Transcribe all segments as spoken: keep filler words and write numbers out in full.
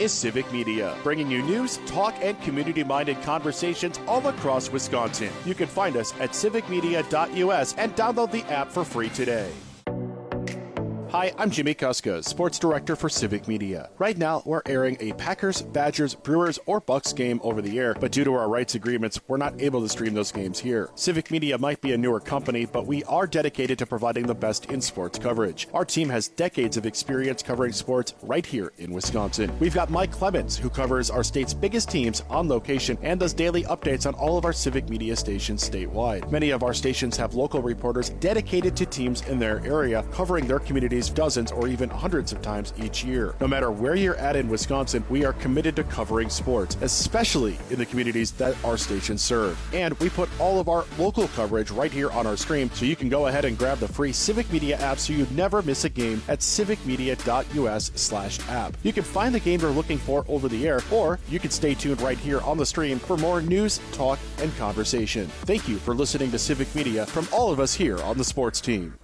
is Civic Media, bringing you news, talk, and community-minded conversations all across Wisconsin. You can find us at civic media dot U S and download the app for free today. Hi, I'm Jimmy Kuska, Sports Director for Civic Media. Right now, we're airing a Packers, Badgers, Brewers, or Bucks game over the air, but due to our rights agreements, we're not able to stream those games here. Civic Media might be a newer company, but we are dedicated to providing the best in sports coverage. Our team has decades of experience covering sports right here in Wisconsin. We've got Mike Clemens, who covers our state's biggest teams on location and does daily updates on all of our Civic Media stations statewide. Many of our stations have local reporters dedicated to teams in their area, covering their communities dozens or even hundreds of times each year. No matter where you're at in Wisconsin, we are committed to covering sports, especially in the communities that our stations serve. And we put all of our local coverage right here on our stream, so you can go ahead and grab the free Civic Media app so you never miss a game at civic media dot U S slash app. You can find the game you're looking for over the air, or you can stay tuned right here on the stream for more news, talk, and conversation. Thank you for listening to Civic Media from all of us here on the sports team.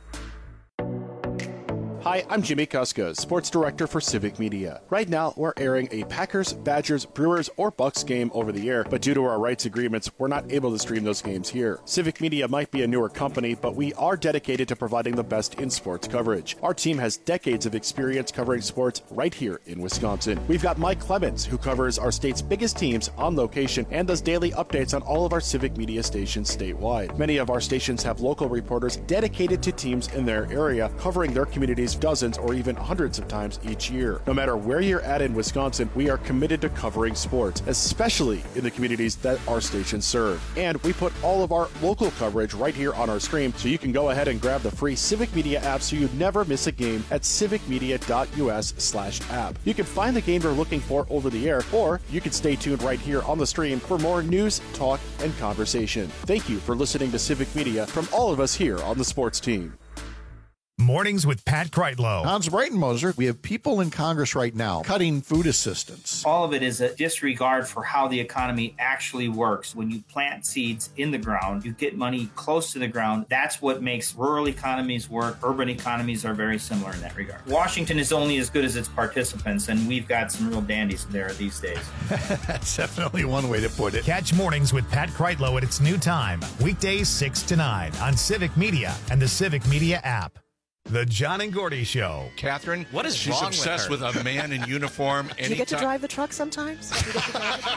Hi, I'm Jimmy Kuska, Sports Director for Civic Media. Right now, we're airing a Packers, Badgers, Brewers, or Bucks game over the air, but due to our rights agreements, we're not able to stream those games here. Civic Media might be a newer company, but we are dedicated to providing the best in sports coverage. Our team has decades of experience covering sports right here in Wisconsin. We've got Mike Clemens, who covers our state's biggest teams on location and does daily updates on all of our Civic Media stations statewide. Many of our stations have local reporters dedicated to teams in their area, covering their communities dozens or even hundreds of times each year. No matter where you're at in Wisconsin, we are committed to covering sports, especially in the communities that our stations serve. And we put all of our local coverage right here on our stream, so you can go ahead and grab the free Civic Media app so you never miss a game at civic media dot U S slash app. You can find the game you're looking for over the air, or you can stay tuned right here on the stream for more news, talk, and conversation. Thank you for listening to Civic Media from all of us here on the sports team. Mornings with Pat Kreitlow. Hans Breitenmoser, we have people in Congress right now cutting food assistance. All of it is a disregard for how the economy actually works. When you plant seeds in the ground, you get money close to the ground. That's what makes rural economies work. Urban economies are very similar in that regard. Washington is only as good as its participants, and we've got some real dandies there these days. That's definitely one way to put it. Catch Mornings with Pat Kreitlow at its new time, weekdays six to nine on Civic Media and the Civic Media app. The John and Gordy Show. Catherine, what is she's wrong obsessed with, with, a man in uniform. Do you get to drive the truck sometimes? Do you get to drive it?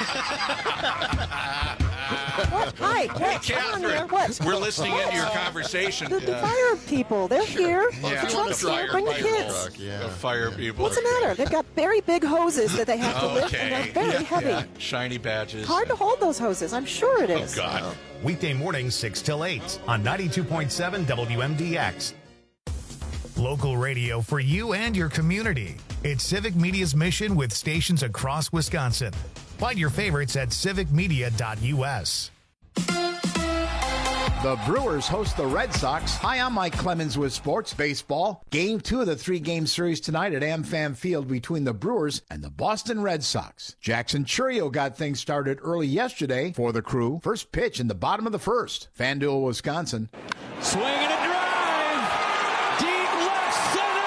What? Hi, Hey, come on here. Catherine, What? we're listening into your conversation. The, the fire people, they're here. Yeah. The truck's here. Bring the kids. Truck, yeah. The fire people. What's the matter? They've got very big hoses that they have to lift, and they're very yeah. heavy. Yeah. Shiny badges. Hard to hold those hoses. I'm sure it is. Oh, God. Weekday mornings six till eight on ninety-two point seven W M D X. Local radio for you and your community. It's Civic Media's mission with stations across Wisconsin. Find your favorites at civic media dot U S. The Brewers host the Red Sox. Hi, I'm Mike Clemens with Sports Baseball. Game two of the three-game series tonight at AmFam Field between the Brewers and the Boston Red Sox. Jackson Chourio got things started early yesterday for the Crew. First pitch in the bottom of the first. FanDuel, Wisconsin. Swing and a drive. Deep left center.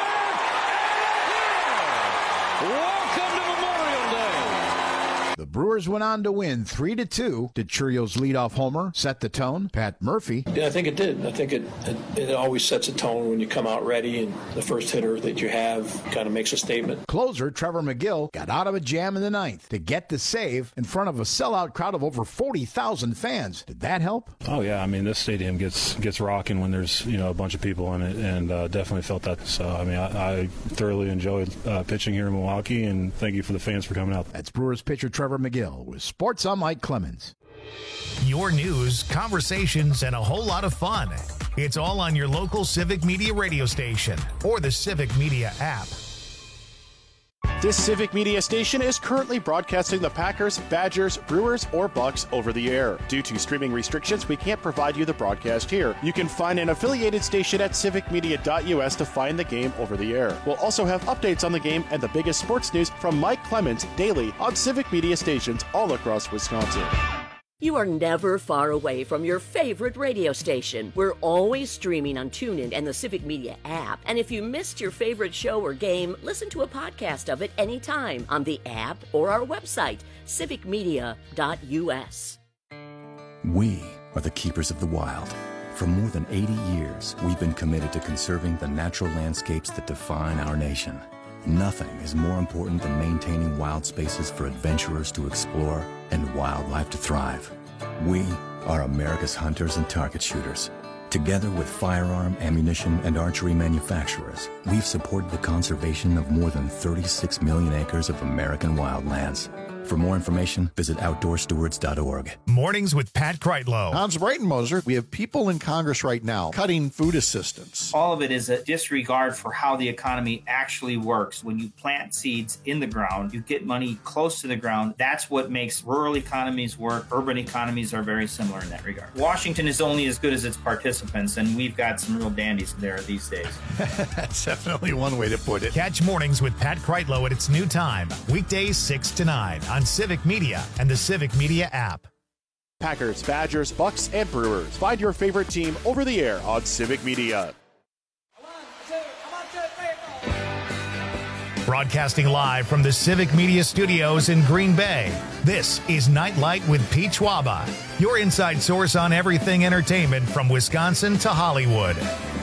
And welcome to Memorial Day. The Brewers went on to win three to two. Did Chourio's leadoff homer set the tone? Pat Murphy. Yeah, I think it did. I think it, it it always sets a tone when you come out ready, and the first hitter that you have kind of makes a statement. Closer Trevor McGill got out of a jam in the ninth to get the save in front of a sellout crowd of over forty thousand fans. Did that help? Oh, yeah. I mean, this stadium gets gets rocking when there's, you know, a bunch of people in it, and uh, definitely felt that. So, I mean, I, I thoroughly enjoyed uh, pitching here in Milwaukee, and thank you for the fans for coming out. That's Brewers pitcher Trevor McGill with Sports. I'm Mike Clemens. Your news, conversations, and a whole lot of fun. It's all on your local Civic Media radio station or the Civic Media app. This Civic Media station is currently broadcasting the Packers, Badgers, Brewers, or Bucks over the air. Due to streaming restrictions, we can't provide you the broadcast here. You can find an affiliated station at civic media dot U S to find the game over the air. We'll also have updates on the game and the biggest sports news from Mike Clemens daily on Civic Media stations all across Wisconsin. You are never far away from your favorite radio station. We're always streaming on TuneIn and the Civic Media app. And if you missed your favorite show or game, listen to a podcast of it anytime on the app or our website, civic media dot u s. We are the keepers of the wild. For more than eighty years, we've been committed to conserving the natural landscapes that define our nation. Nothing is more important than maintaining wild spaces for adventurers to explore and wildlife to thrive. We are America's hunters and target shooters. Together with firearm, ammunition, and archery manufacturers, we've supported the conservation of more than thirty-six million acres of American wildlands. For more information, visit outdoor stewards dot org. Mornings with Pat Kreitlow. Hans Breitenmoser, we have people in Congress right now cutting food assistance. All of it is a disregard for how the economy actually works. When you plant seeds in the ground, you get money close to the ground. That's what makes rural economies work. Urban economies are very similar in that regard. Washington is only as good as its participants, and we've got some real dandies there these days. That's definitely one way to put it. Catch Mornings with Pat Kreitlow at its new time, weekdays six to nine on Civic Media and the Civic Media app. Packers, Badgers, Bucks, and Brewers. Find your favorite team over the air on Civic Media. Broadcasting live from the Civic Media Studios in Green Bay, this is Nightlight with Pete Schwaba, your inside source on everything entertainment from Wisconsin to Hollywood.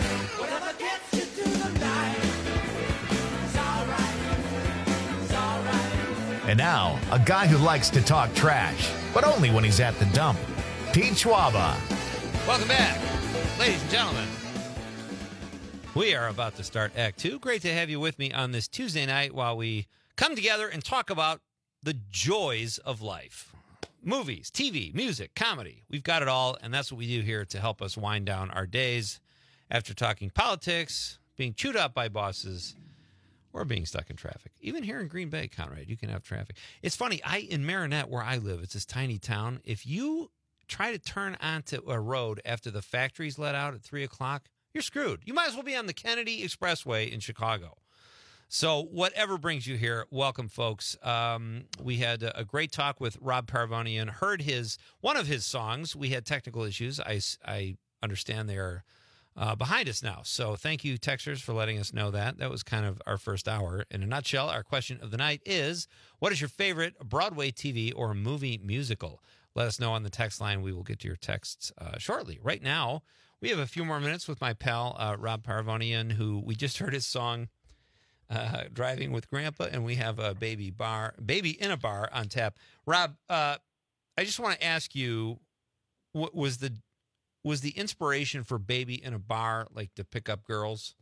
And now, a guy who likes to talk trash, but only when he's at the dump, Pete Schwaba. Welcome back, ladies and gentlemen. We are about to start Act Two. Great to have you with me on this Tuesday night while we come together and talk about the joys of life. Movies, T V, music, comedy. We've got it all, and that's what we do here to help us wind down our days after talking politics, being chewed up by bosses, or being stuck in traffic. Even here in Green Bay, Conrad, you can have traffic. It's funny, I in Marinette, where I live, it's this tiny town. If you try to turn onto a road after the factories let out at three o'clock, you're screwed. You might as well be on the Kennedy Expressway in Chicago. So whatever brings you here, welcome, folks. Um, we had a, a great talk with Rob Parvonian, heard his one of his songs. We had technical issues. I, I understand they're Uh, behind us now. So thank you, Texters, for letting us know that. That was kind of our first hour. In a nutshell, our question of the night is, what is your favorite Broadway T V or movie musical? Let us know on the text line. We will get to your texts uh, shortly. Right now, we have a few more minutes with my pal, uh, Rob Parvonian, who we just heard his song, uh, Driving with Grandpa, and we have a baby bar, baby in a bar on tap. Rob, uh, I just want to ask you, what was the Was the inspiration for Baby in a Bar like to pick up girls?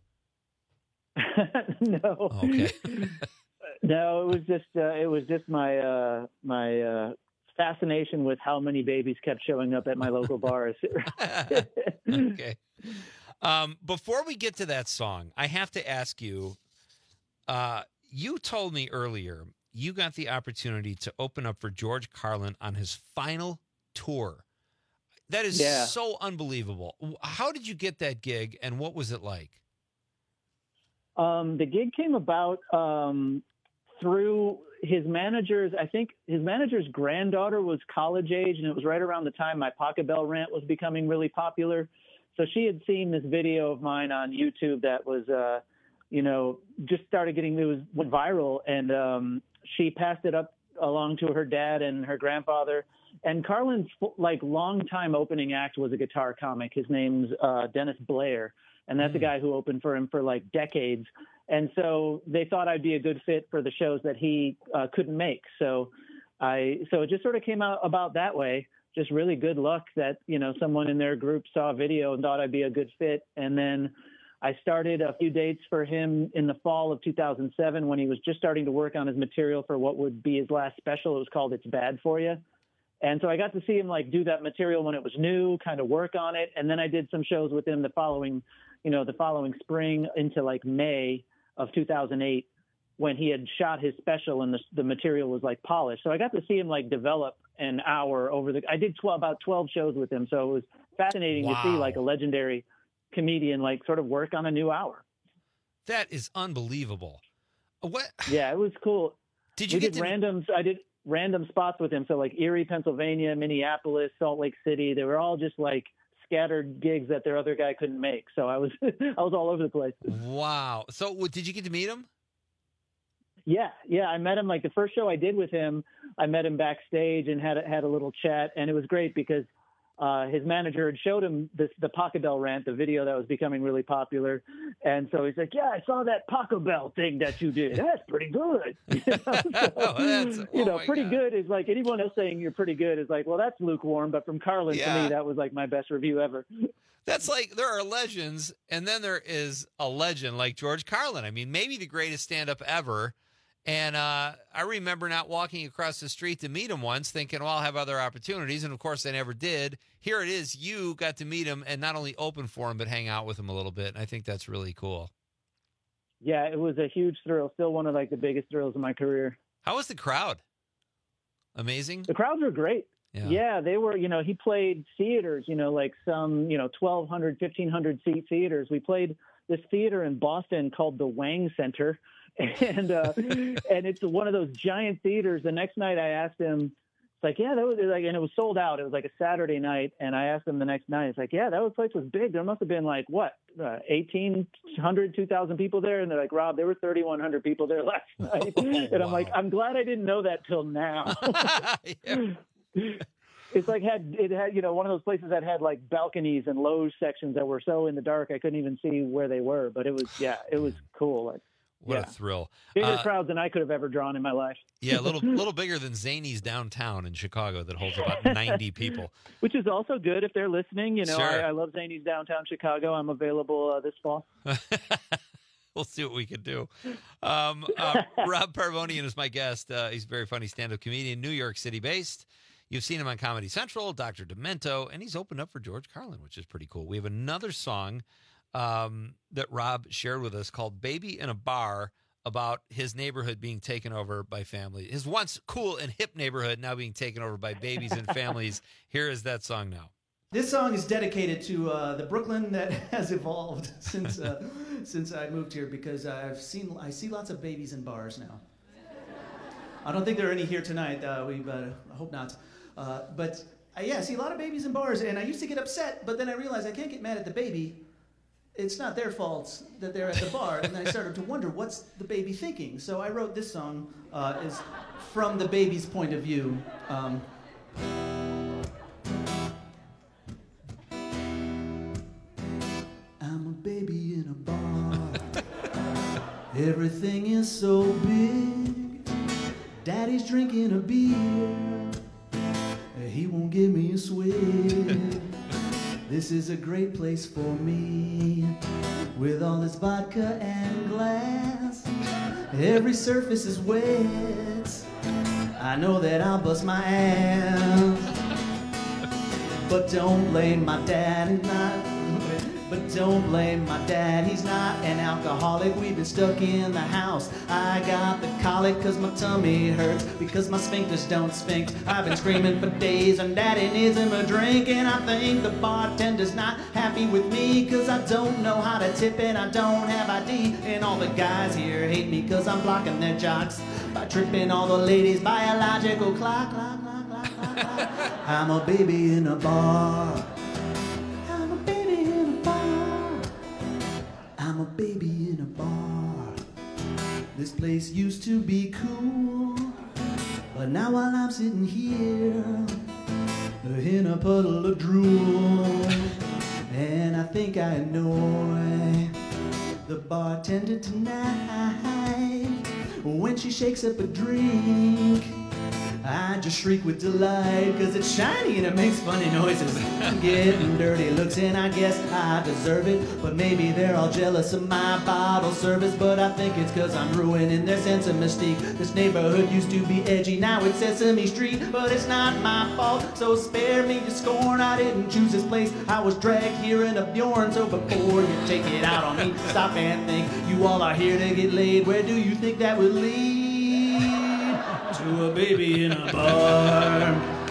No. Okay. No, it was just uh, it was just my uh, my uh, fascination with how many babies kept showing up at my local bars. Okay. Um, before we get to that song, I have to ask you. Uh, you told me earlier you got the opportunity to open up for George Carlin on his final tour. That is yeah. so unbelievable. How did you get that gig, and what was it like? Um, the gig came about um, through his manager's, I think his manager's granddaughter was college age, and it was right around the time my Pocket Bell rant was becoming really popular. So she had seen this video of mine on YouTube that was, uh, you know, just started getting, it was went viral, and um, she passed it up along to her dad and her grandfather. And Carlin's like longtime opening act was a guitar comic. His name's uh, Dennis Blair, and that's mm. a guy who opened for him for like decades. And so they thought I'd be a good fit for the shows that he uh, couldn't make. So I so it just sort of came out about that way. Just really good luck that, you know, someone in their group saw a video and thought I'd be a good fit. And then I started a few dates for him in the fall of two thousand seven when he was just starting to work on his material for what would be his last special. It was called It's Bad For You. And so I got to see him like do that material when it was new, kind of work on it. And then I did some shows with him the following, you know, the following spring into like May of two thousand eight when he had shot his special and the, the material was like polished. So I got to see him like develop an hour over the, I did twelve, about twelve shows with him. So it was fascinating wow. to see like a legendary comedian, like sort of work on a new hour. That is unbelievable. What? Yeah, it was cool. Did you we get did to... randoms? I did random spots with him. So like Erie, Pennsylvania, Minneapolis, Salt Lake City. They were all just like scattered gigs that their other guy couldn't make. So I was I was all over the place. Wow. So w- did you get to meet him? Yeah, yeah. I met him like the first show I did with him. I met him backstage and had a, had a little chat, and it was great because uh, his manager had showed him this, the Paco Bell rant, the video that was becoming really popular, and so he's like, "Yeah, I saw that Paco Bell thing that you did. That's pretty good." You know, so, oh, that's, oh you know pretty God. good is like anyone else saying you're pretty good is like, well, that's lukewarm. But from Carlin Yeah. to me, that was like my best review ever. That's like there are legends, and then there is a legend like George Carlin. I mean, maybe the greatest stand-up ever. And uh, I remember not walking across the street to meet him once, thinking, well, I'll have other opportunities. And, of course, I never did. Here it is. You got to meet him and not only open for him, but hang out with him a little bit. And I think that's really cool. Yeah, it was a huge thrill. Still one of like the biggest thrills of my career. How was the crowd? Amazing? The crowds were great. Yeah. yeah, they were, you know, he played theaters, you know, like some, you know, twelve hundred, fifteen hundred seat theaters. We played this theater in Boston called the Wang Center. And uh, and it's one of those giant theaters. The next night I asked him, it's like, yeah, that was like, and it was sold out. It was like a Saturday night. And I asked him the next night, it's like, yeah, that was, place was big. There must have been like, what, uh, eighteen hundred, two thousand people there? And they're like, Rob, there were thirty-one hundred people there last night. Oh, and wow. I'm like, I'm glad I didn't know that till now. It's like had it had, you know, one of those places that had like balconies and loge sections that were so in the dark I couldn't even see where they were. But it was, yeah, it was cool. Like, What yeah. a thrill. Bigger Uh, crowd than I could have ever drawn in my life. Yeah, a little little bigger than Zany's downtown in Chicago that holds about ninety people. Which is also good if they're listening. You know, Sure. I, I love Zany's downtown Chicago. I'm available uh, this fall. We'll see what we can do. Um, uh, Rob Parvonian is my guest. Uh, he's a very funny stand-up comedian, New York City based. You've seen him on Comedy Central, Doctor Demento, and he's opened up for George Carlin, which is pretty cool. We have another song um, that Rob shared with us called Baby in a Bar, about his neighborhood being taken over by family. His once cool and hip neighborhood now being taken over by babies and families. Here is that song now. This song is dedicated to uh, the Brooklyn that has evolved since uh, since I moved here, because I've seen I see lots of babies in bars now. I don't think there are any here tonight. Uh, we uh, I hope not. Uh, but uh, yeah, I see a lot of babies in bars, and I used to get upset, but then I realized I can't get mad at the baby. It's not their fault that they're at the bar, and then I started to wonder, what's the baby thinking? So I wrote this song, uh, is from the baby's point of view. Um, I'm a baby in a bar. Everything is so big. Daddy's drinking a beer. He won't give me a swig. This is a great place for me, with all this vodka and glass. Every surface is wet. I know that I'll bust my ass. But don't blame my dad, he's not. But don't blame my dad, he's not an alcoholic. We've been stuck in the house. I got the colic cause my tummy hurts, because my sphincters don't sphinx. I've been screaming for days and daddy needs him a drink. And I think the bartender's not happy with me, cause I don't know how to tip and I don't have I D. And all the guys here hate me cause I'm blocking their jocks by tripping all the ladies' biological clock, clock, clock, clock, clock, clock. I'm a baby in a bar. I'm a baby in a bar. This place used to be cool, but now while I'm sitting here in a puddle of drool, and I think I annoy the bartender tonight when she shakes up a drink. I just shriek with delight, cause it's shiny and it makes funny noises. I'm getting dirty looks and I guess I deserve it, but maybe they're all jealous of my bottle service. But I think it's cause I'm ruining their sense of mystique. This neighborhood used to be edgy, now it's Sesame Street. But it's not my fault, so spare me your scorn. I didn't choose this place, I was dragged here in a Bjorn. So before you take it out on me, stop and think. You all are here to get laid, where do you think that would lead? To a baby in a bar.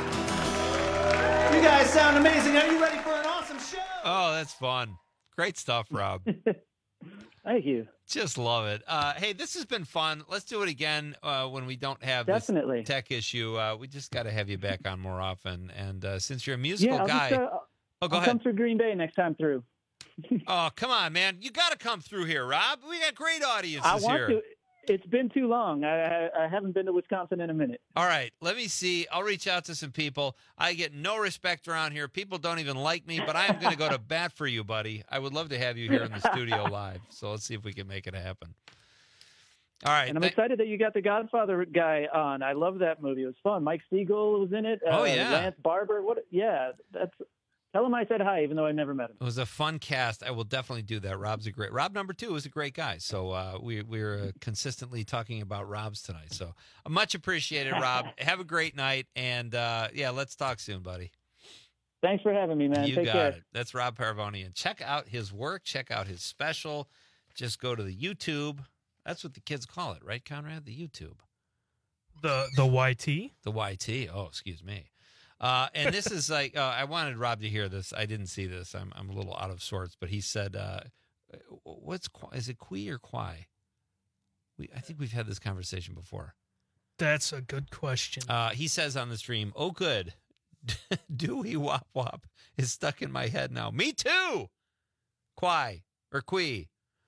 You guys sound amazing. Are you ready for an awesome show? Oh, that's fun. Great stuff, Rob. Thank you. Just love it. Uh, hey, this has been fun. Let's do it again uh, when we don't have Definitely. this tech issue. Uh, we just got to have you back on more often. And uh, since you're a musical yeah, I'll guy, just, uh, oh, go I'll ahead. come through Green Bay next time through. Oh, come on, man! You got to come through here, Rob. We got great audiences I want here. to. It's been too long. I, I I haven't been to Wisconsin in a minute. All right, let me see. I'll reach out to some people. I get no respect around here. People don't even like me, but I am going to go to bat for you, buddy. I would love to have you here in the studio live. So let's see if we can make it happen. All right. And I'm th- excited that you got the Godfather guy on. I love that movie. It was fun. Mike Siegel was in it. Oh, uh, yeah. Lance Barber. What? Yeah, that's. Tell him I said hi, even though I never met him. It was a fun cast. I will definitely do that. Rob's a great. Rob number two is a great guy. So uh, we we're uh, consistently talking about Rob's tonight. So uh, much appreciated, Rob. Have a great night, and uh, yeah, let's talk soon, buddy. Thanks for having me, man. You Take got care. it. That's Rob Paravonian. Check out his work. Check out his special. Just go to the YouTube. That's what the kids call it, right, Conrad? The YouTube. The the Y T. The Y T. Oh, excuse me. Uh, and this is like, uh, I wanted Rob to hear this. I didn't see this. I'm I'm a little out of sorts, but he said, uh, "What's is it Qui or Quai?" We I think we've had this conversation before. That's a good question. Uh, he says on the stream, "Oh, good, Dewey Wop Wop is stuck in my head now. Me too. Quai or Qui.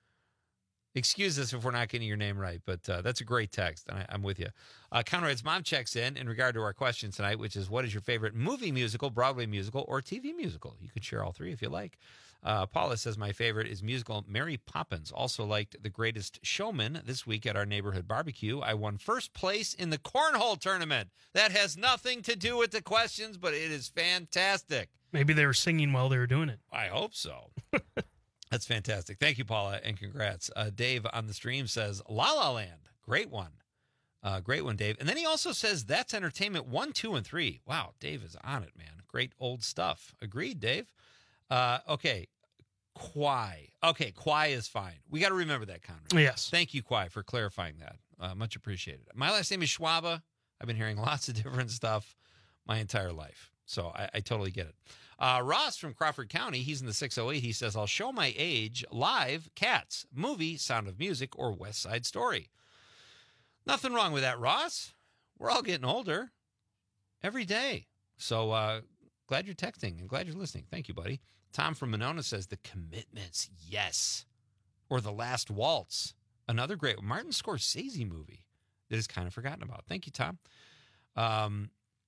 Excuse us if we're not getting your name right, but uh, that's a great text, and I, I'm with you. Uh, Conrad's mom checks in in regard to our question tonight, which is, what is your favorite movie musical, Broadway musical, or T V musical? You could share all three if you like. Uh, Paula says, my favorite is musical Mary Poppins. Also liked The Greatest Showman this week at our neighborhood barbecue. I won first place in the cornhole tournament. That has nothing to do with the questions, but it is fantastic. Maybe they were singing while they were doing it. I hope so. That's fantastic. Thank you, Paula, and congrats. Uh, Dave on the stream says, La La Land. Great one. Uh, great one, Dave. And then he also says, that's entertainment one, two, and three. Wow, Dave is on it, man. Great old stuff. Agreed, Dave. Uh, okay, Quai. Okay, Quai is fine. We got to remember that, Conrad. Yes. Thank you, Quai, for clarifying that. Uh, much appreciated. My last name is Schwabe. I've been hearing lots of different stuff my entire life, so I, I totally get it. Uh, Ross from Crawford County, he's in the six oh eight. He says, I'll show my age live, Cats, movie, Sound of Music, or West Side Story. Nothing wrong with that, Ross. We're all getting older every day. So uh, glad you're texting and glad you're listening. Thank you, buddy. Tom from Monona says, The Commitments, yes. Or The Last Waltz, another great Martin Scorsese movie that is kind of forgotten about. Thank you, Tom. Um,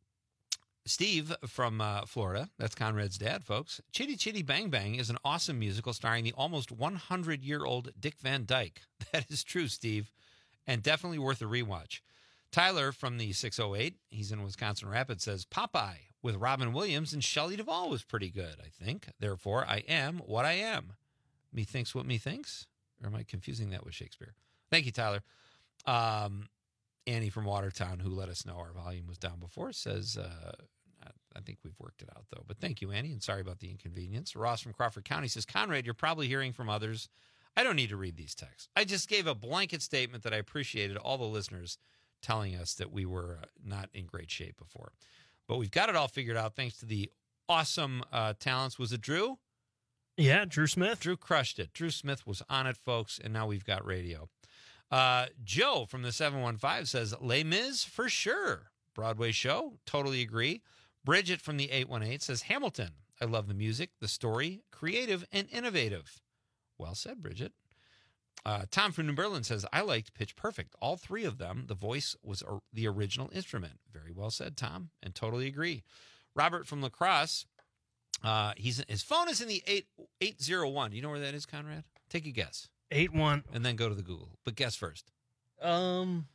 Steve from uh, Florida, that's Conrad's dad, folks. Chitty Chitty Bang Bang is an awesome musical starring the almost one hundred year old Dick Van Dyke. That is true, Steve, and definitely worth a rewatch. Tyler from the six oh eight, he's in Wisconsin Rapids, says Popeye with Robin Williams and Shelley Duvall was pretty good, I think. Therefore, I am what I am. Methinks what methinks? Or am I confusing that with Shakespeare? Thank you, Tyler. Um, Annie from Watertown, who let us know our volume was down before, says, uh, I think we've worked it out, though. But thank you, Annie, and sorry about the inconvenience. Ross from Crawford County says, Conrad, you're probably hearing from others. I don't need to read these texts. I just gave a blanket statement that I appreciated all the listeners telling us that we were uh, not in great shape before. But we've got it all figured out thanks to the awesome uh, talents. Was it Drew? Yeah, Drew Smith. Drew crushed it. Drew Smith was on it, folks, and now we've got radio. Uh, Joe from the seven one five says, Les Mis for sure. Broadway show, totally agree. Bridget from the eight one eight says, Hamilton. I love the music, the story, creative and innovative. Well said, Bridget. Uh, Tom from New Berlin says, I liked Pitch Perfect. All three of them, the voice was or, the original instrument. Very well said, Tom, and totally agree. Robert from La Crosse, uh, he's, his phone is in the eight eight oh one. Do you know where that is, Conrad? Take a guess. eight one. And then go to the Google. But guess first. Um,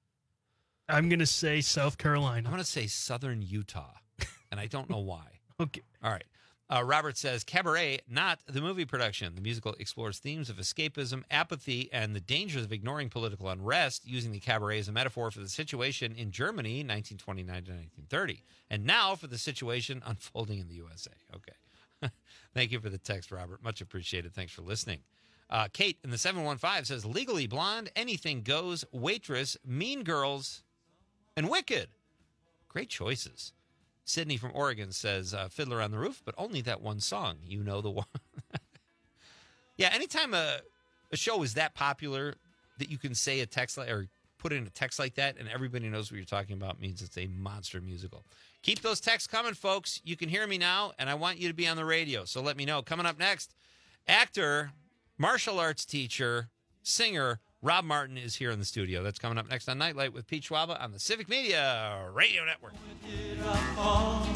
I'm going to say South Carolina. I'm going to say Southern Utah. And I don't know why. Okay. All right. Uh, Robert says, Cabaret, not the movie production. The musical explores themes of escapism, apathy, and the dangers of ignoring political unrest, using the cabaret as a metaphor for the situation in Germany, nineteen twenty-nine to nineteen thirty. And now for the situation unfolding in the U S A. Okay. Thank you for the text, Robert. Much appreciated. Thanks for listening. Uh, Kate in the seven one five says, Legally Blonde, Anything Goes, Waitress, Mean Girls, and Wicked. Great choices. Sydney from Oregon says, uh, Fiddler on the Roof, but only that one song. You know the one. Yeah, anytime a, a show is that popular that you can say a text like, or put in a text like that and everybody knows what you're talking about means it's a monster musical. Keep those texts coming, folks. You can hear me now, and I want you to be on the radio, so let me know. Coming up next, actor, martial arts teacher, singer, Rob Martin is here in the studio. That's coming up next on Nightlight with Pete Schwaba on the Civic Media Radio Network. I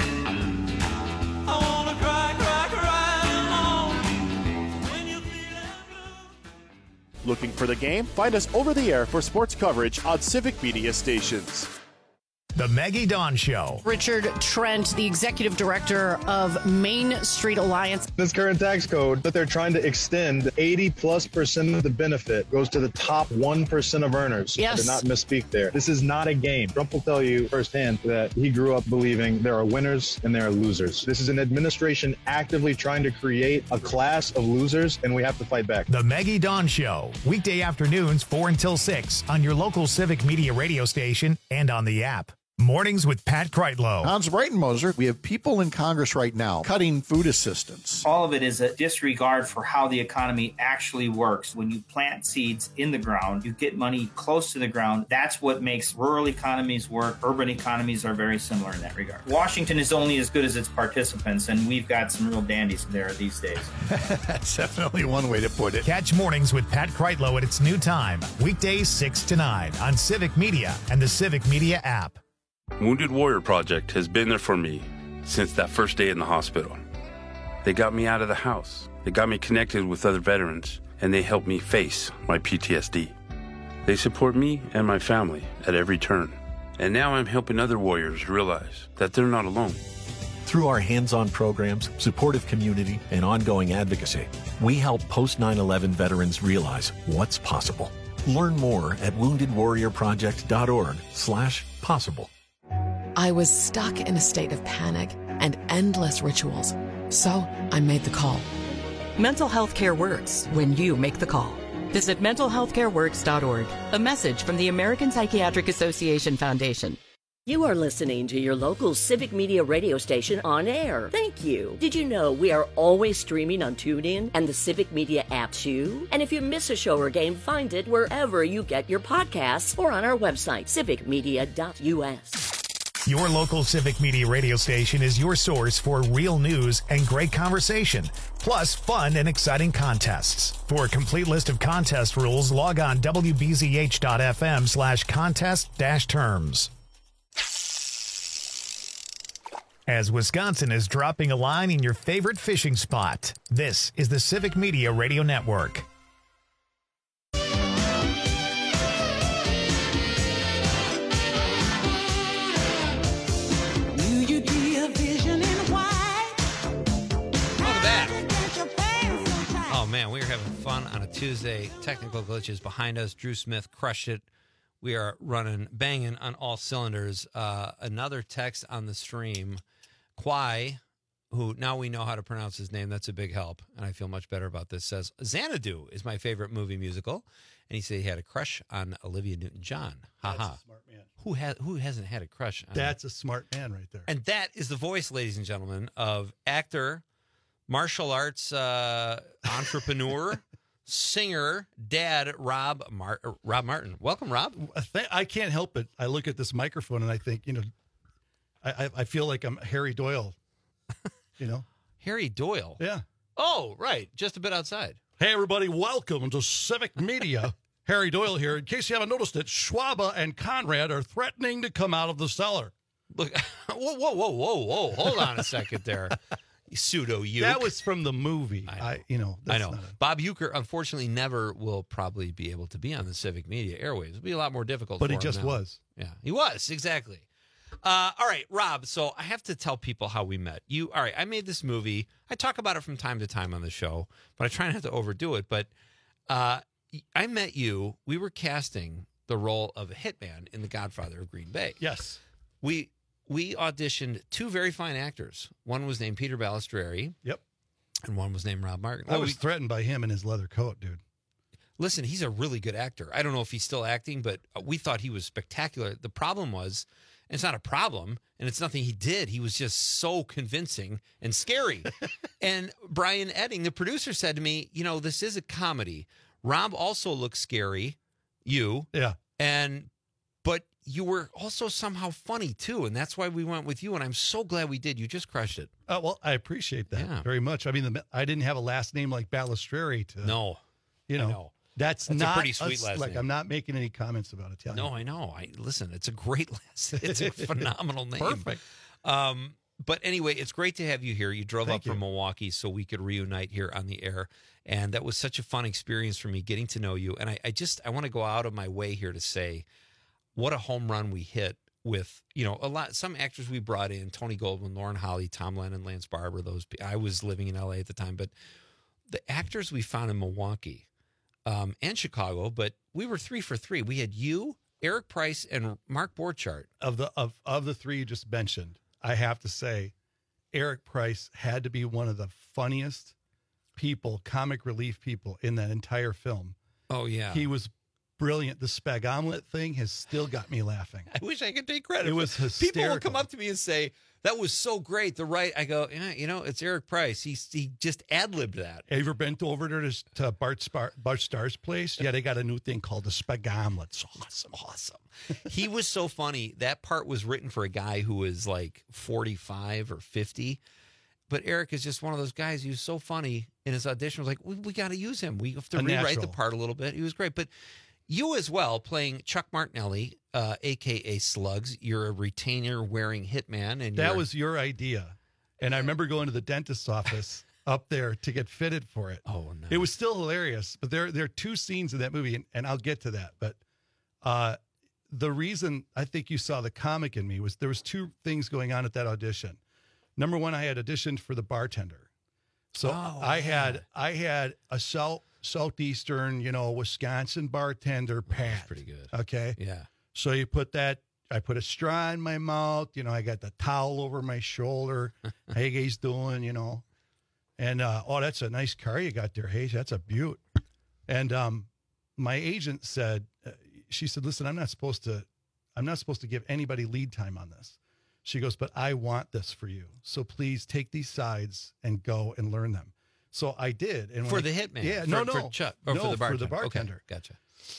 wanna cry, cry, cry alone. When you feel Looking for the game? Find us over the air for sports coverage on Civic Media stations. The Maggie Dawn Show. Richard Trent, the executive director of Main Street Alliance. This current tax code that they're trying to extend, eighty plus percent of the benefit goes to the top one percent of earners. Yes. I did not misspeak there. This is not a game. Trump will tell you firsthand that he grew up believing there are winners and there are losers. This is an administration actively trying to create a class of losers, and we have to fight back. The Maggie Dawn Show. Weekday afternoons, four until six on your local Civic Media radio station and on the app. Mornings with Pat Kreitlow. Hans Breitenmoser, we have people in Congress right now cutting food assistance. All of it is a disregard for how the economy actually works. When you plant seeds in the ground, you get money close to the ground. That's what makes rural economies work. Urban economies are very similar in that regard. Washington is only as good as its participants, and we've got some real dandies there these days. That's definitely one way to put it. Catch Mornings with Pat Kreitlow at its new time, weekdays six to nine on Civic Media and the Civic Media app. Wounded Warrior Project has been there for me since that first day in the hospital. They got me out of the house. They got me connected with other veterans, and they helped me face my P T S D. They support me and my family at every turn. And now I'm helping other warriors realize that they're not alone. Through our hands-on programs, supportive community, and ongoing advocacy, we help post nine eleven veterans realize what's possible. Learn more at woundedwarriorproject.org slash possible. I was stuck in a state of panic and endless rituals, so I made the call. Mental health care works when you make the call. Visit mental health care works dot org. A message from the American Psychiatric Association Foundation. You are listening to your local Civic Media radio station on air. Thank you. Did you know we are always streaming on TuneIn and the Civic Media app too? And if you miss a show or game, find it wherever you get your podcasts or on our website, civic media dot u s. Your local Civic Media radio station is your source for real news and great conversation, plus fun and exciting contests. For a complete list of contest rules, log on w b z h dot f m slash contest dash terms. As Wisconsin is dropping a line in your favorite fishing spot, this is the Civic Media Radio Network. Man, we are having fun on a Tuesday. Technical glitches behind us. Drew Smith crushed it. We are running, banging on all cylinders. Uh, another text on the stream. Kwai, who now we know how to pronounce his name. That's a big help, and I feel much better about this. Says, Xanadu is my favorite movie musical. And he said he had a crush on Olivia Newton-John. Ha ha. Smart man. Who, ha- who hasn't had a crush on That's a smart man right there. And that is the voice, ladies and gentlemen, of actor, martial arts uh, entrepreneur, singer, dad, Rob Mar- Rob Martin. Welcome, Rob. I can't help it. I look at this microphone and I think, you know, I, I feel like I'm Harry Doyle, you know? Harry Doyle? Yeah. Oh, right. Just a bit outside. Hey, everybody. Welcome to Civic Media. Harry Doyle here. In case you haven't noticed it, Schwaba and Conrad are threatening to come out of the cellar. Look, whoa, whoa, whoa, whoa, whoa. Hold on a second there. Pseudo Uke. That was from the movie. I, know. I you know. I know. A... Bob Uecker, unfortunately, never will probably be able to be on the Civic Media airwaves. It'll be a lot more difficult. But for he him just now. was. Yeah, he was exactly. Uh, all right, Rob. So I have to tell people how we met. You. All right. I made this movie. I talk about it from time to time on the show, but I try not to overdo it. But uh, I met you. We were casting the role of a hitman in The Godfather of Green Bay. Yes. We. We auditioned two very fine actors. One was named Peter Balistreri. Yep. And one was named Rob Martin. I well, was we, threatened by him in his leather coat, dude. Listen, he's a really good actor. I don't know if he's still acting, but we thought he was spectacular. The problem was, and it's not a problem, and it's nothing he did. He was just so convincing and scary. And Brian Edding, the producer, said to me, you know, this is a comedy. Rob also looked scary, you. Yeah. And, but you were also somehow funny, too, and that's why we went with you, and I'm so glad we did. You just crushed it. Uh, well, I appreciate that Yeah. very much. I mean, the, I didn't have a last name like Balistreri to... No. You know, I know. That's, That's not a pretty sweet last like, name. I'm not making any comments about Italian. No, I know. I listen. It's a great last. It's a phenomenal name. Perfect. Um, but anyway, it's great to have you here. You drove Thank up from you. Milwaukee so we could reunite here on the air, and that was such a fun experience for me getting to know you. And I, I just I want to go out of my way here to say what a home run we hit with, you know, a lot. Some actors we brought in: Tony Goldwyn, Lauren Holly, Tom Lennon, Lance Barber. Those I was living in L A at the time, but the actors we found in Milwaukee. Um, and Chicago, but we were three for three. We had you, Eric Price, and Mark Borchardt. Of the of of the three you just mentioned, I have to say, Eric Price had to be one of the funniest people, comic relief people in that entire film. Oh yeah, he was brilliant. The spag omelet thing has still got me laughing. I wish I could take credit. It was hysterical. People will come up to me and say, "That was so great." The right, I go, yeah, you know, it's Eric Price. He he just ad libbed that. Have you ever been over there to, to Bart, Spar, Bart Starr's place? Yeah, they got a new thing called the spag omelet. It's awesome, awesome. He was so funny. That part was written for a guy who was like forty-five or fifty. But Eric is just one of those guys who's so funny in his audition. Was like, we, we got to use him. We have to A rewrite natural. the part a little bit. He was great. But you as well, playing Chuck Martinelli, uh, a k a. Slugs. You're a retainer-wearing hitman. and That you're- was your idea. And I remember going to the dentist's office up there to get fitted for it. Oh, no. It was still hilarious. But there, there are two scenes in that movie, and, and I'll get to that. But uh, the reason I think you saw the comic in me was there was two things going on at that audition. Number one, I had auditioned for the bartender. So Oh, I had I had a south southeastern, you know, Wisconsin bartender, Pat. pretty good. Okay. Yeah. So you put that, I put a straw in my mouth, you know, I got the towel over my shoulder. How you guys doing, you know? And, uh, oh, that's a nice car you got there, Hayes. That's a beaut. And um, my agent said, uh, she said, listen, I'm not supposed to, I'm not supposed to give anybody lead time on this. She goes, but I want this for you. So please take these sides and go and learn them. So I did. And when For I- the hitman? Yeah, For- no, for no. Chuck- or no, for the For the bartender. Okay, bartender. gotcha.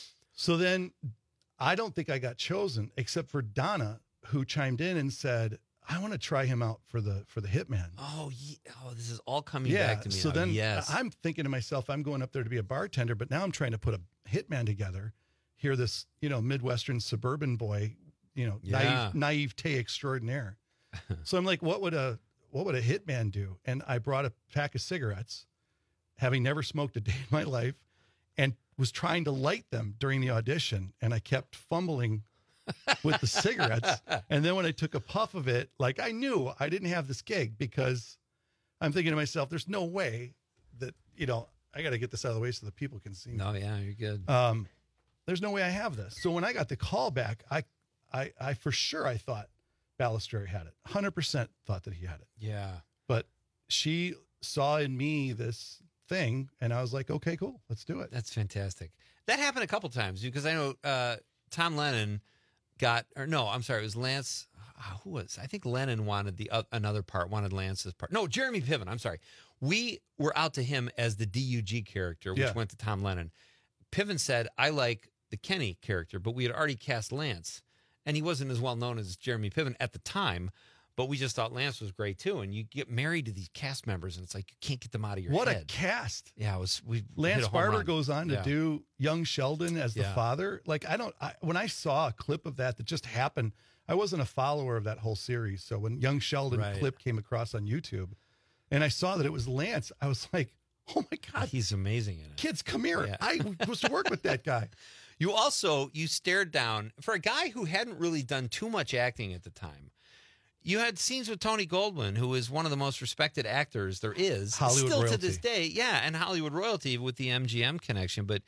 So then I don't think I got chosen except for Donna, who chimed in and said, I want to try him out for the for the hitman. Oh, ye- oh, this is all coming Yeah. back to me So now. then yes. I'm thinking to myself, I'm going up there to be a bartender, but now I'm trying to put a hitman together. Here, this, you know, Midwestern suburban boy, you know, Yeah. naive, naivete extraordinaire. So I'm like, what would a what would a hitman do? And I brought a pack of cigarettes, having never smoked a day in my life, and was trying to light them during the audition. And I kept fumbling with the cigarettes. And then when I took a puff of it, like I knew I didn't have this gig because I'm thinking to myself, there's no way that, you know, I got to get this out of the way so the people can see me. No, yeah, you're good. Um, there's no way I have this. So when I got the call back, I, I, I for sure, I thought Balistreri had it. one hundred percent thought that he had it. Yeah. But she saw in me this thing, and I was like, okay, cool, let's do it. That's fantastic. That happened a couple times because I know uh, Tom Lennon got, or no, I'm sorry, it was Lance. Uh, who was? I think Lennon wanted the uh, another part, wanted Lance's part. No, Jeremy Piven. I'm sorry. We were out to him as the D U G character, which Yeah. went to Tom Lennon. Piven said, "I like the Kenny character," but we had already cast Lance, and he wasn't as well known as Jeremy Piven at the time. But we just thought Lance was great too. And you get married to these cast members, and it's like you can't get them out of your What head. a cast. Yeah, it was. We Lance hit a home Barber run. goes on to Yeah. do young Sheldon as the Yeah. father. Like, I don't, I, when I saw a clip of that that just happened, I wasn't a follower of that whole series. So when young Sheldon Right. clip came across on YouTube and I saw that it was Lance, I was like, oh my God, He's amazing in it. kids, come here. Yeah. I was to work with that guy. You also, you stared down, for a guy who hadn't really done too much acting at the time, you had scenes with Tony Goldwyn, who is one of the most respected actors there is. Hollywood still royalty. to this day. Yeah, and Hollywood royalty with the M G M connection. But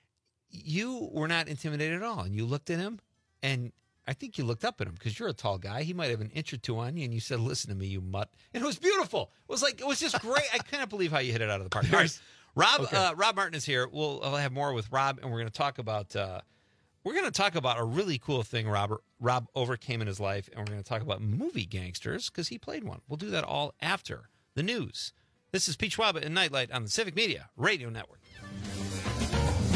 you were not intimidated at all. And you looked at him, and I think you looked up at him because you're a tall guy. He might have an inch or two on you, and you said, "Listen to me, you mutt." And it was beautiful. It was like, it was just great. I couldn't believe how you hit it out of the park. All right. Rob, Okay. uh, Rob Martin is here. We'll I'll have more with Rob, and we're going to talk about uh, we're going to talk about a really cool thing Robert Rob overcame in his life, and we're going to talk about movie gangsters because he played one. We'll do that all after the news. This is Pete Schwab and Nightlight on the Civic Media Radio Network.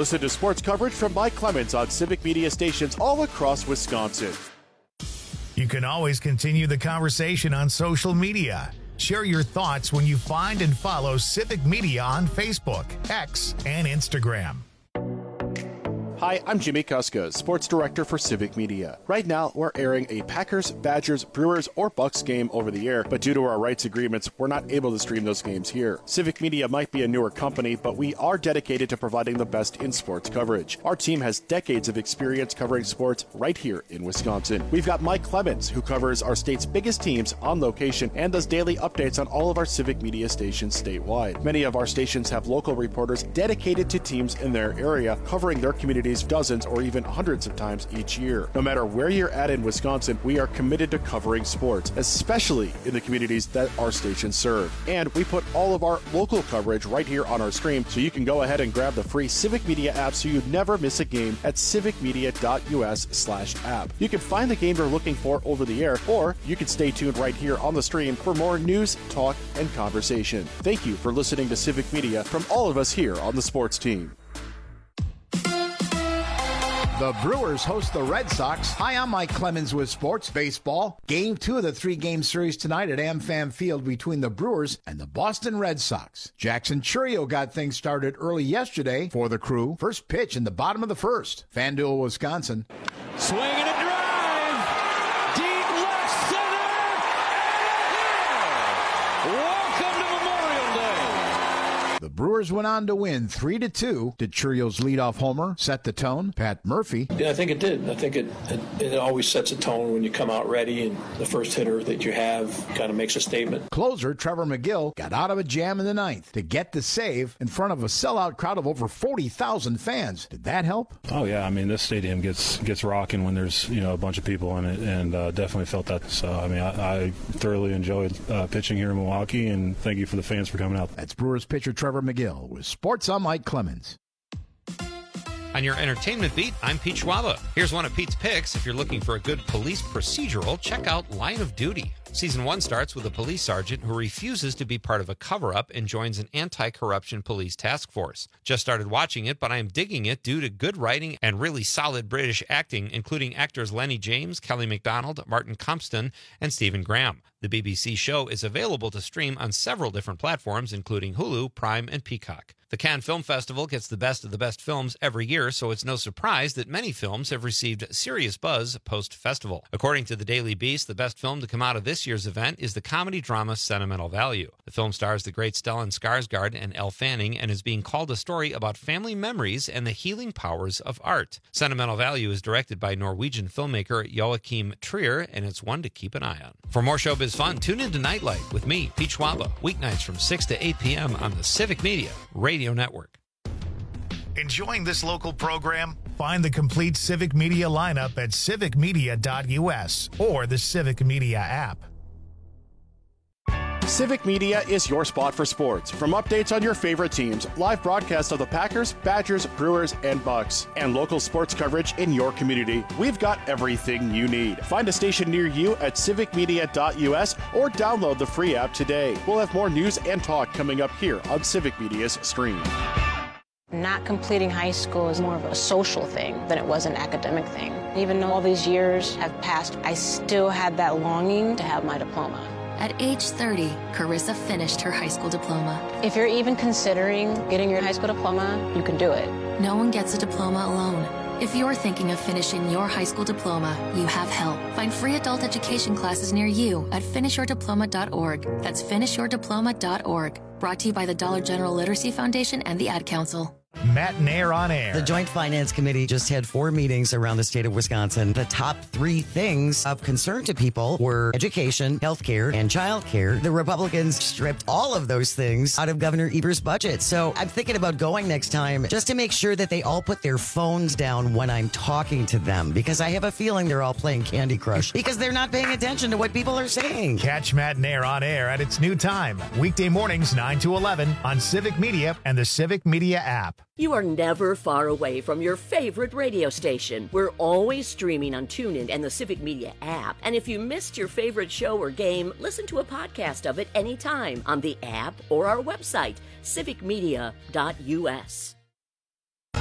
Listen to sports coverage from Mike Clemens on Civic Media stations all across Wisconsin. You can always continue the conversation on social media. Share your thoughts when you find and follow Civic Media on Facebook, X, and Instagram. Hi, I'm Jimmy Kuska, Sports Director for Civic Media. Right now, we're airing a Packers, Badgers, Brewers, or Bucks game over the air, but due to our rights agreements, we're not able to stream those games here. Civic Media might be a newer company, but we are dedicated to providing the best in sports coverage. Our team has decades of experience covering sports right here in Wisconsin. We've got Mike Clemens, who covers our state's biggest teams on location and does daily updates on all of our Civic Media stations statewide. Many of our stations have local reporters dedicated to teams in their area, covering their communities dozens or even hundreds of times each year. No matter where you're at in Wisconsin, we are committed to covering sports, especially in the communities that our stations serve. And we put all of our local coverage right here on our stream, so you can go ahead and grab the free Civic Media app so you never miss a game at civicmedia.us slash app. You can find the game you're looking for over the air, or you can stay tuned right here on the stream for more news, talk, and conversation. Thank you for listening to Civic Media from all of us here on the sports team. The Brewers host the Red Sox. Hi, I'm Mike Clemens with Sports Baseball. Game two of the three-game series tonight at AmFam Field between the Brewers and the Boston Red Sox. Jackson Churio got things started early yesterday for the Crew. First pitch in the bottom of the first. FanDuel, Wisconsin. Swing and a drive. Deep left center. And welcome to Memorial Day. The Brewers went on to win three to two. Did Churio's leadoff homer set the tone? Pat Murphy. Yeah, I think it did. I think it, it it always sets a tone when you come out ready, and the first hitter that you have kind of makes a statement. Closer Trevor McGill got out of a jam in the ninth to get the save in front of a sellout crowd of over forty thousand fans. Did that help? Oh yeah, I mean this stadium gets gets rocking when there's you know a bunch of people in it, and uh, definitely felt that. So I mean I, I thoroughly enjoyed uh, pitching here in Milwaukee, and thank you for the fans for coming out. That's Brewers pitcher Trevor McGill with Sports. I'm Mike Clemens. On your entertainment beat, I'm Pete Schwaba. Here's one of Pete's picks. If you're looking for a good police procedural, check out Line of Duty. Season one starts with a police sergeant who refuses to be part of a cover-up and joins an anti-corruption police task force. Just started watching it, but I am digging it due to good writing and really solid British acting, including actors Lenny James, Kelly MacDonald, Martin Compston, and Stephen Graham. The B B C show is available to stream on several different platforms, including Hulu, Prime, and Peacock. The Cannes Film Festival gets the best of the best films every year, so it's no surprise that many films have received serious buzz post-festival. According to the Daily Beast, the best film to come out of this year's event is the comedy-drama Sentimental Value. The film stars the great Stellan Skarsgård and Elle Fanning and is being called a story about family memories and the healing powers of art. Sentimental Value is directed by Norwegian filmmaker Joachim Trier, and it's one to keep an eye on. For more showbiz fun, tune in to Nightlight with me, Pete Schwaba, weeknights from six to eight p.m. on the Civic Media Radio Network. Enjoying this local program? Find the complete Civic Media lineup at civic media dot u s or the Civic Media app. Civic Media is your spot for sports. From updates on your favorite teams, live broadcasts of the Packers, Badgers, Brewers, and Bucks, and local sports coverage in your community, we've got everything you need. Find a station near you at civic media dot u s or download the free app today. We'll have more news and talk coming up here on Civic Media's stream. Not completing high school is more of a social thing than it was an academic thing. Even though all these years have passed, I still had that longing to have my diploma. At age thirty, Carissa finished her high school diploma. If you're even considering getting your high school diploma, you can do it. No one gets a diploma alone. If you're thinking of finishing your high school diploma, you have help. Find free adult education classes near you at finish your diploma dot org. That's finish your diploma dot org. Brought to you by the Dollar General Literacy Foundation and the Ad Council. Matt Nair on air. The Joint Finance Committee just had four meetings around the state of Wisconsin. The top three things of concern to people were education, healthcare, and childcare. The Republicans stripped all of those things out of Governor Evers' budget. So I'm thinking about going next time just to make sure that they all put their phones down when I'm talking to them, because I have a feeling they're all playing Candy Crush because they're not paying attention to what people are saying. Catch Matt Nair on air at its new time, weekday mornings nine to eleven on Civic Media and the Civic Media app. You are never far away from your favorite radio station. We're always streaming on TuneIn and the Civic Media app. And if you missed your favorite show or game, listen to a podcast of it anytime on the app or our website, civic media dot u s.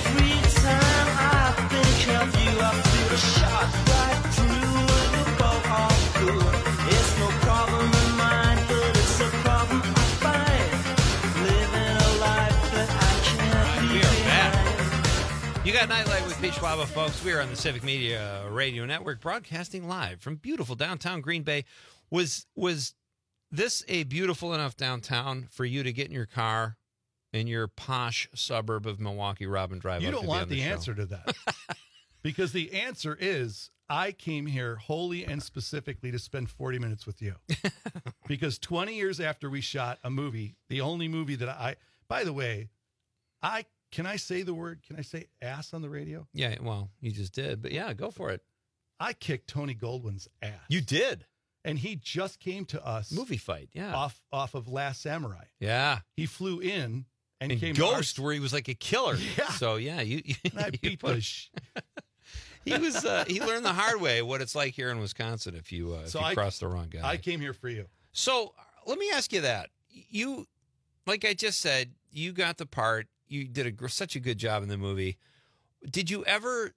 Every time I think of you, I feel a shot right through the boat of good. It's no problem of mine, but it's a problem I find. Living a life that I can't We leave are back. behind. You got Nightlight with Pete Schwaba, folks. We are on the Civic Media Radio Network, broadcasting live from beautiful downtown Green Bay. Was was this a beautiful enough downtown for you to get in your car in your posh suburb of Milwaukee, Robin Drive? You up don't to be want on the show? answer to that. Because the answer is I came here wholly and specifically to spend forty minutes with you. Because twenty years after we shot a movie, the only movie that I, by the way, I, can I say the word, can I say ass on the radio? Yeah, well, you just did, but yeah, go for it. I kicked Tony Goldwyn's ass. You did. And he just came to us. Movie fight, yeah. Off off of Last Samurai. Yeah. He flew in and, And came Ghost, to our, where he was like a killer. Yeah. So yeah, you. you and I you beat put- the sh- He was. Uh, he learned the hard way what it's like here in Wisconsin if you uh, So if you I- cross the wrong guy. I came here for you. So let me ask you that. You, like I just said, you got the part. You did a, gr- such a good job in the movie. Did you ever,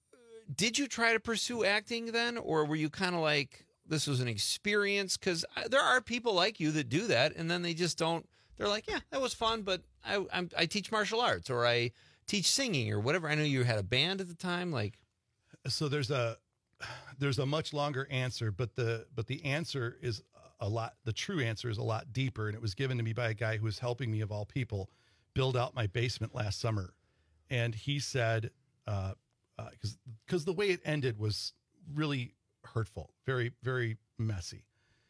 did you try to pursue acting then? Or were you kind of like, this was an experience? Because there are people like you that do that. And then they just don't, they're like, yeah, that was fun. But I, I'm, I teach martial arts or I teach singing or whatever. I know you had a band at the time. Like, So there's a there's a much longer answer, but the but the answer is a lot. The true answer is a lot deeper, and it was given to me by a guy who was helping me, of all people, build out my basement last summer. And he said, because uh, because because the way it ended was really hurtful, very very messy.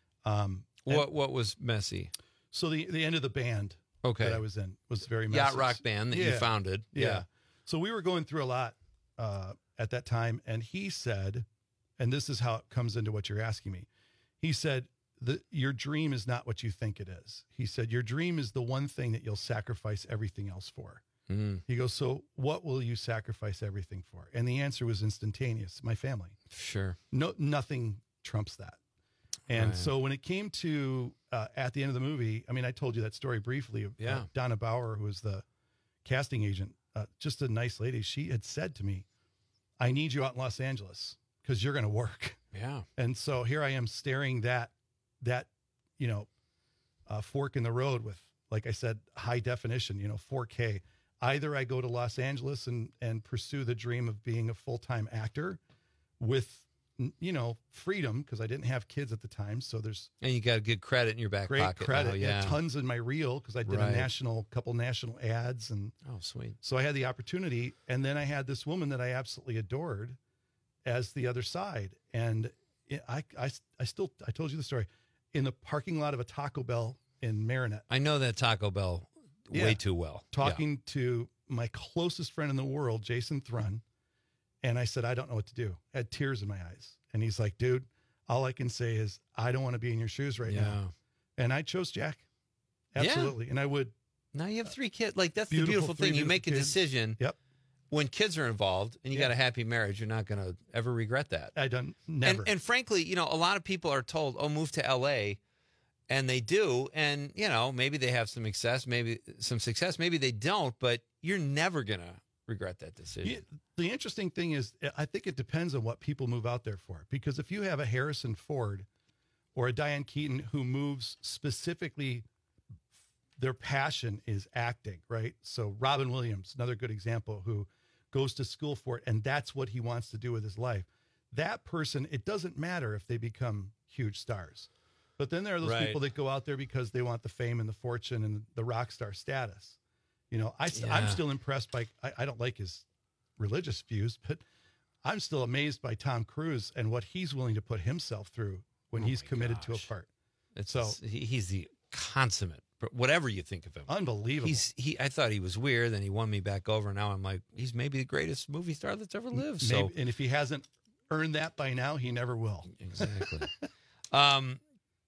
Um, what what was messy? So the the end of the band Okay. that I was in was very messy. Yacht rock band that you Yeah. founded. Yeah. Yeah. So we were going through a lot uh, at that time, and he said, and this is how it comes into what you're asking me. He said, the, your dream is not what you think it is. He said, your dream is the one thing that you'll sacrifice everything else for. Mm. He goes, so what will you sacrifice everything for? And the answer was instantaneous, my family. Sure. No, nothing trumps that. And Right. so when it came to uh, at the end of the movie, I mean, I told you that story briefly of Yeah. uh, Donna Bauer, who was the casting agent, uh, just a nice lady. She had said to me, I need you out in Los Angeles because you're going to work. Yeah. And so here I am staring that, that, you know, uh, fork in the road with, like I said, high definition, you know, four K. Either I go to Los Angeles and, and pursue the dream of being a full-time actor with, you know, freedom, because I didn't have kids at the time. So there's And you got good credit in your back great pocket. credit. now, Yeah. yeah. Tons in my reel because I did Right. a national, couple national ads. And Oh, sweet. so I had the opportunity. And then I had this woman that I absolutely adored as the other side. And it, I, I, I still, I told you the story in the parking lot of a Taco Bell in Marinette. I know that Taco Bell Yeah. way too well. Talking to my closest friend in the world, Jason Thrun. And I said, I don't know what to do. I had tears in my eyes. And he's like, dude, all I can say is, I don't want to be in your shoes right Yeah. now. And I chose Jack. Yeah. Absolutely. And I would. Now you have three kids. Like, that's the Beautiful, beautiful three thing. You beautiful make a kids. decision. Yep. When kids are involved and you Yeah. got a happy marriage, you're not going to ever regret that. I don't, never. And, and frankly, you know, a lot of people are told, oh, move to L A. And they do. And, you know, maybe they have some success, maybe some success, maybe they don't, but you're never going to regret that decision. Yeah, the interesting thing is, I think it depends on what people move out there for. Because if you have a Harrison Ford or a Diane Keaton who moves specifically, their passion is acting, right? So Robin Williams, another good example, who goes to school for it, and that's what he wants to do with his life. That person, it doesn't matter if they become huge stars. But then there are those Right. people that go out there because they want the fame and the fortune and the rock star status. You know, I, I'm Yeah. still impressed by, I, I don't like his religious views, but I'm still amazed by Tom Cruise and what he's willing to put himself through when Oh he's my committed to a gosh. part. It's, So- he- he's the consummate, whatever you think of him. Unbelievable. He's he. I thought he was weird, then he won me back over. Now I'm like, he's maybe the greatest movie star that's ever lived. So Maybe, and if he hasn't earned that by now, he never will. exactly. um,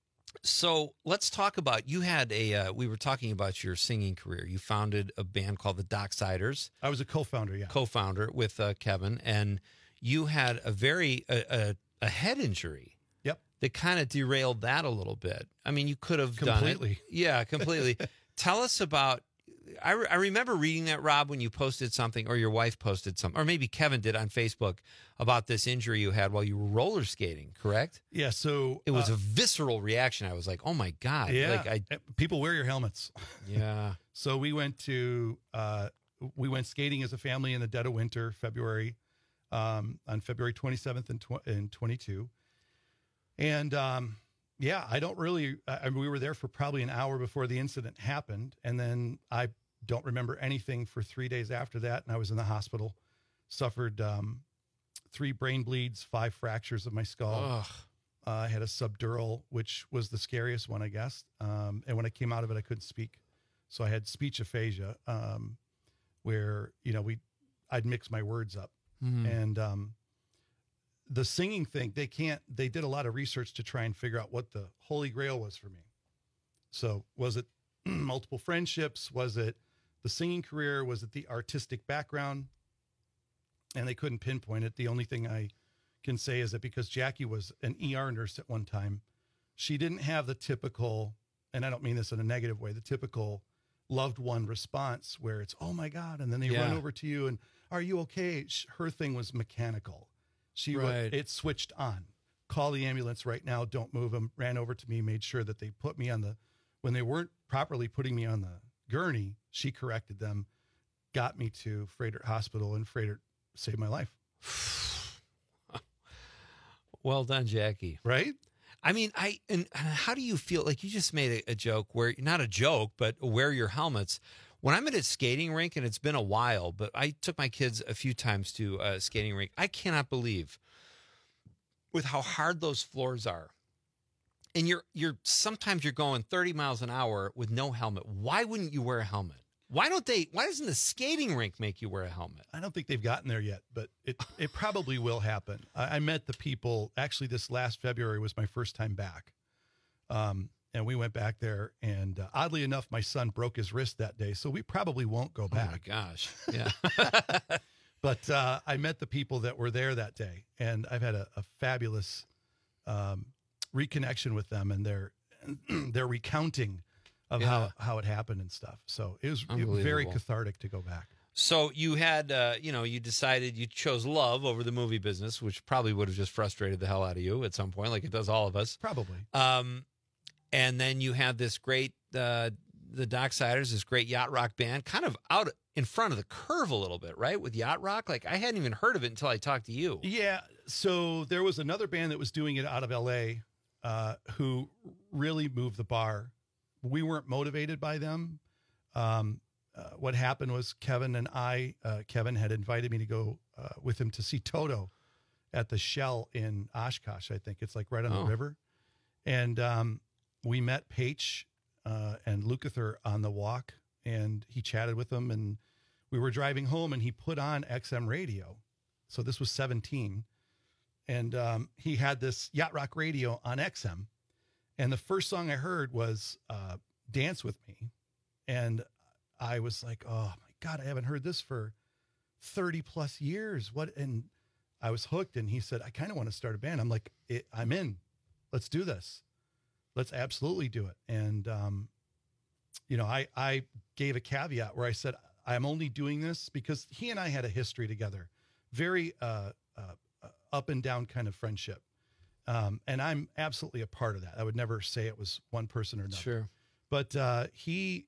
so let's talk about you had a. Uh, we were talking about your singing career. You founded a band called the Docksiders. I was a co-founder, yeah. Co-founder with uh, Kevin, and you had a very a, a, a head injury. Yep. That kind of derailed that a little bit. I mean, you could have done it. Completely. Yeah, completely. Tell us about I, re- I remember reading that, Rob, when you posted something, or your wife posted something, or maybe Kevin did on Facebook about this injury you had while you were roller skating, correct? Yeah, so... It was uh, a visceral reaction. I was like, oh, my God. Yeah, Like I, people wear your helmets. Yeah. So we went to... Uh, we went skating as a family in the dead of winter, February, um, on February twenty-seventh and, tw- and twenty-two. And... Um, Yeah, I don't really, I mean, we were there for probably an hour before the incident happened. And then I don't remember anything for three days after that. And I was in the hospital, suffered um, three brain bleeds, five fractures of my skull. Uh, I had a subdural, which was the scariest one, I guess. Um, and when I came out of it, I couldn't speak. So I had speech aphasia, um, where, you know, we, I'd mix my words up. Mhm. And, um, the singing thing, they can't, they did a lot of research to try and figure out what the holy grail was for me. So was it multiple friendships? Was it the singing career? Was it the artistic background? And they couldn't pinpoint it. The only thing I can say is that because Jackie was an E R nurse at one time, she didn't have the typical, and I don't mean this in a negative way, the typical loved one response where it's, oh my God. And then they Yeah. run over to you and, are you okay? Sh- Her thing was mechanical. She wa- Right. it switched on. Call the ambulance right now. Don't move them. Ran over to me, made sure that they put me on the, when they weren't properly putting me on the gurney, she corrected them, got me to Frederick Hospital, and Frederick saved my life. Well done, Jackie. Right? I mean, I and, and how do you feel? Like you just made a, a joke where, not a joke, but wear your helmets. When I'm at a skating rink, and it's been a while, but I took my kids a few times to a skating rink. I cannot believe with how hard those floors are. And you're you're sometimes you're going thirty miles an hour with no helmet. Why wouldn't you wear a helmet? Why don't they? Why doesn't the skating rink make you wear a helmet? I don't think they've gotten there yet, but it, it probably will happen. I, I met the people, actually this last February was my first time back. Um, and we went back there, and uh, oddly enough, my son broke his wrist that day, so we probably won't go back. Oh my gosh. Yeah. But uh, I met the people that were there that day, and I've had a, a fabulous um, reconnection with them, and their their recounting of Yeah. how, how it happened and stuff. So it was, it was very Unbelievable. cathartic to go back. So you had, uh, you know, you decided you chose love over the movie business, which probably would have just frustrated the hell out of you at some point, like it does all of us. Probably. Um, and then you had this great, uh, the Docksiders, this great yacht rock band, kind of out in front of the curve a little bit, right? With yacht rock, like I hadn't even heard of it until I talked to you. Yeah. So there was another band that was doing it out of L A uh, who really moved the bar. We weren't motivated by them. Um, uh, what happened was Kevin and I, uh, Kevin had invited me to go uh, with him to see Toto at the Shell in Oshkosh. I think it's like right on Oh. the river. And um, we met Paige uh, and Lukather on the walk, and he chatted with them, and we were driving home, and he put on X M radio. So this was seventeen. And um, he had this yacht rock radio on X M. And the first song I heard was uh, Dance With Me. And I was like, oh my God, I haven't heard this for thirty plus years. What? And I was hooked. And he said, I kind of want to start a band. I'm like, it, I'm in. Let's do this. Let's absolutely do it. And, um, you know, I, I gave a caveat where I said, I'm only doing this because he and I had a history together. Very uh, uh, up and down kind of friendship. Um, and I'm absolutely a part of that. I would never say it was one person or another. Sure. But uh, he,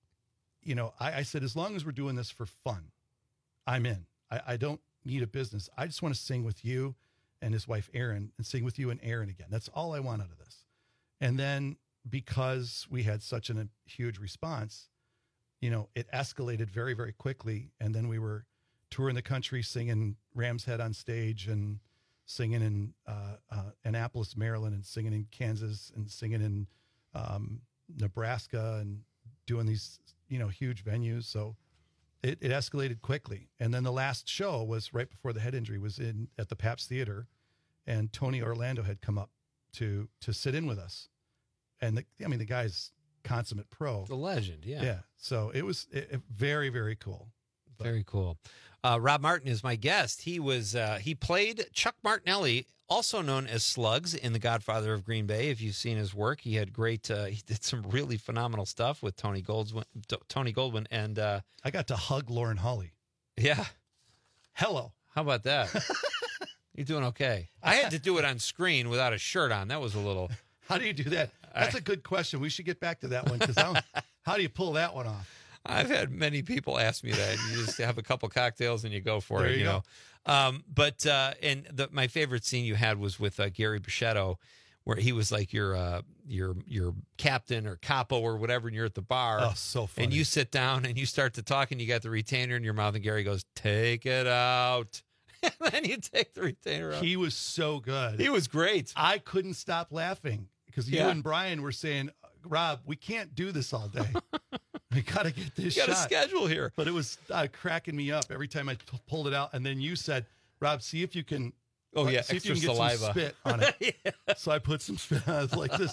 you know, I, I said, as long as we're doing this for fun, I'm in. I, I don't need a business. I just want to sing with you and his wife, Erin, and sing with you and Erin again. That's all I want out of this. And then because we had such an, a huge response, you know, it escalated very, very quickly. And then we were touring the country, singing Ram's Head on stage, and singing in uh, uh, Annapolis, Maryland, and singing in Kansas, and singing in um, Nebraska, and doing these, you know, huge venues. So it, it escalated quickly. And then the last show was right before the head injury, was in at the Pabst Theater, and Tony Orlando had come up to to sit in with us. And the, I mean, the guy's consummate pro. The legend, yeah. Yeah. So it was it, it- very, very cool. Very cool. Uh, Rob Martin is my guest. He was uh, he played Chuck Martinelli, also known as Slugs, in The Godfather of Green Bay. If you've seen his work, he had great. Uh, he did some really phenomenal stuff with Tony Goldwyn. Tony Goldwyn, and uh, I got to hug Lauren Holly. Yeah. Hello. How about that? You're doing okay. I had to do it on screen without a shirt on. That was a little. How do you do that? That's a good question. We should get back to that one because how do you pull that one off? I've had many people ask me that. You just have a couple cocktails and you go for there it, you, you go. know. Um, but uh, and the, my favorite scene you had was with uh, Gary Bichetto, where he was like your uh, your your captain or capo or whatever, and you're at the bar. Oh, so funny. And you sit down and you start to talk, and you got the retainer in your mouth, and Gary goes, "Take it out." And then you take the retainer out. He was so good. He was great. I couldn't stop laughing because you Yeah. and Brian were saying, Rob, we can't do this all day. We got to get this You got a shot. schedule here. But it was uh, cracking me up every time I t- pulled it out. And then you said, Rob, see if you can. Oh, uh, yeah, see if you extra can get saliva. some spit on it. Yeah. So I put some spit on it like this.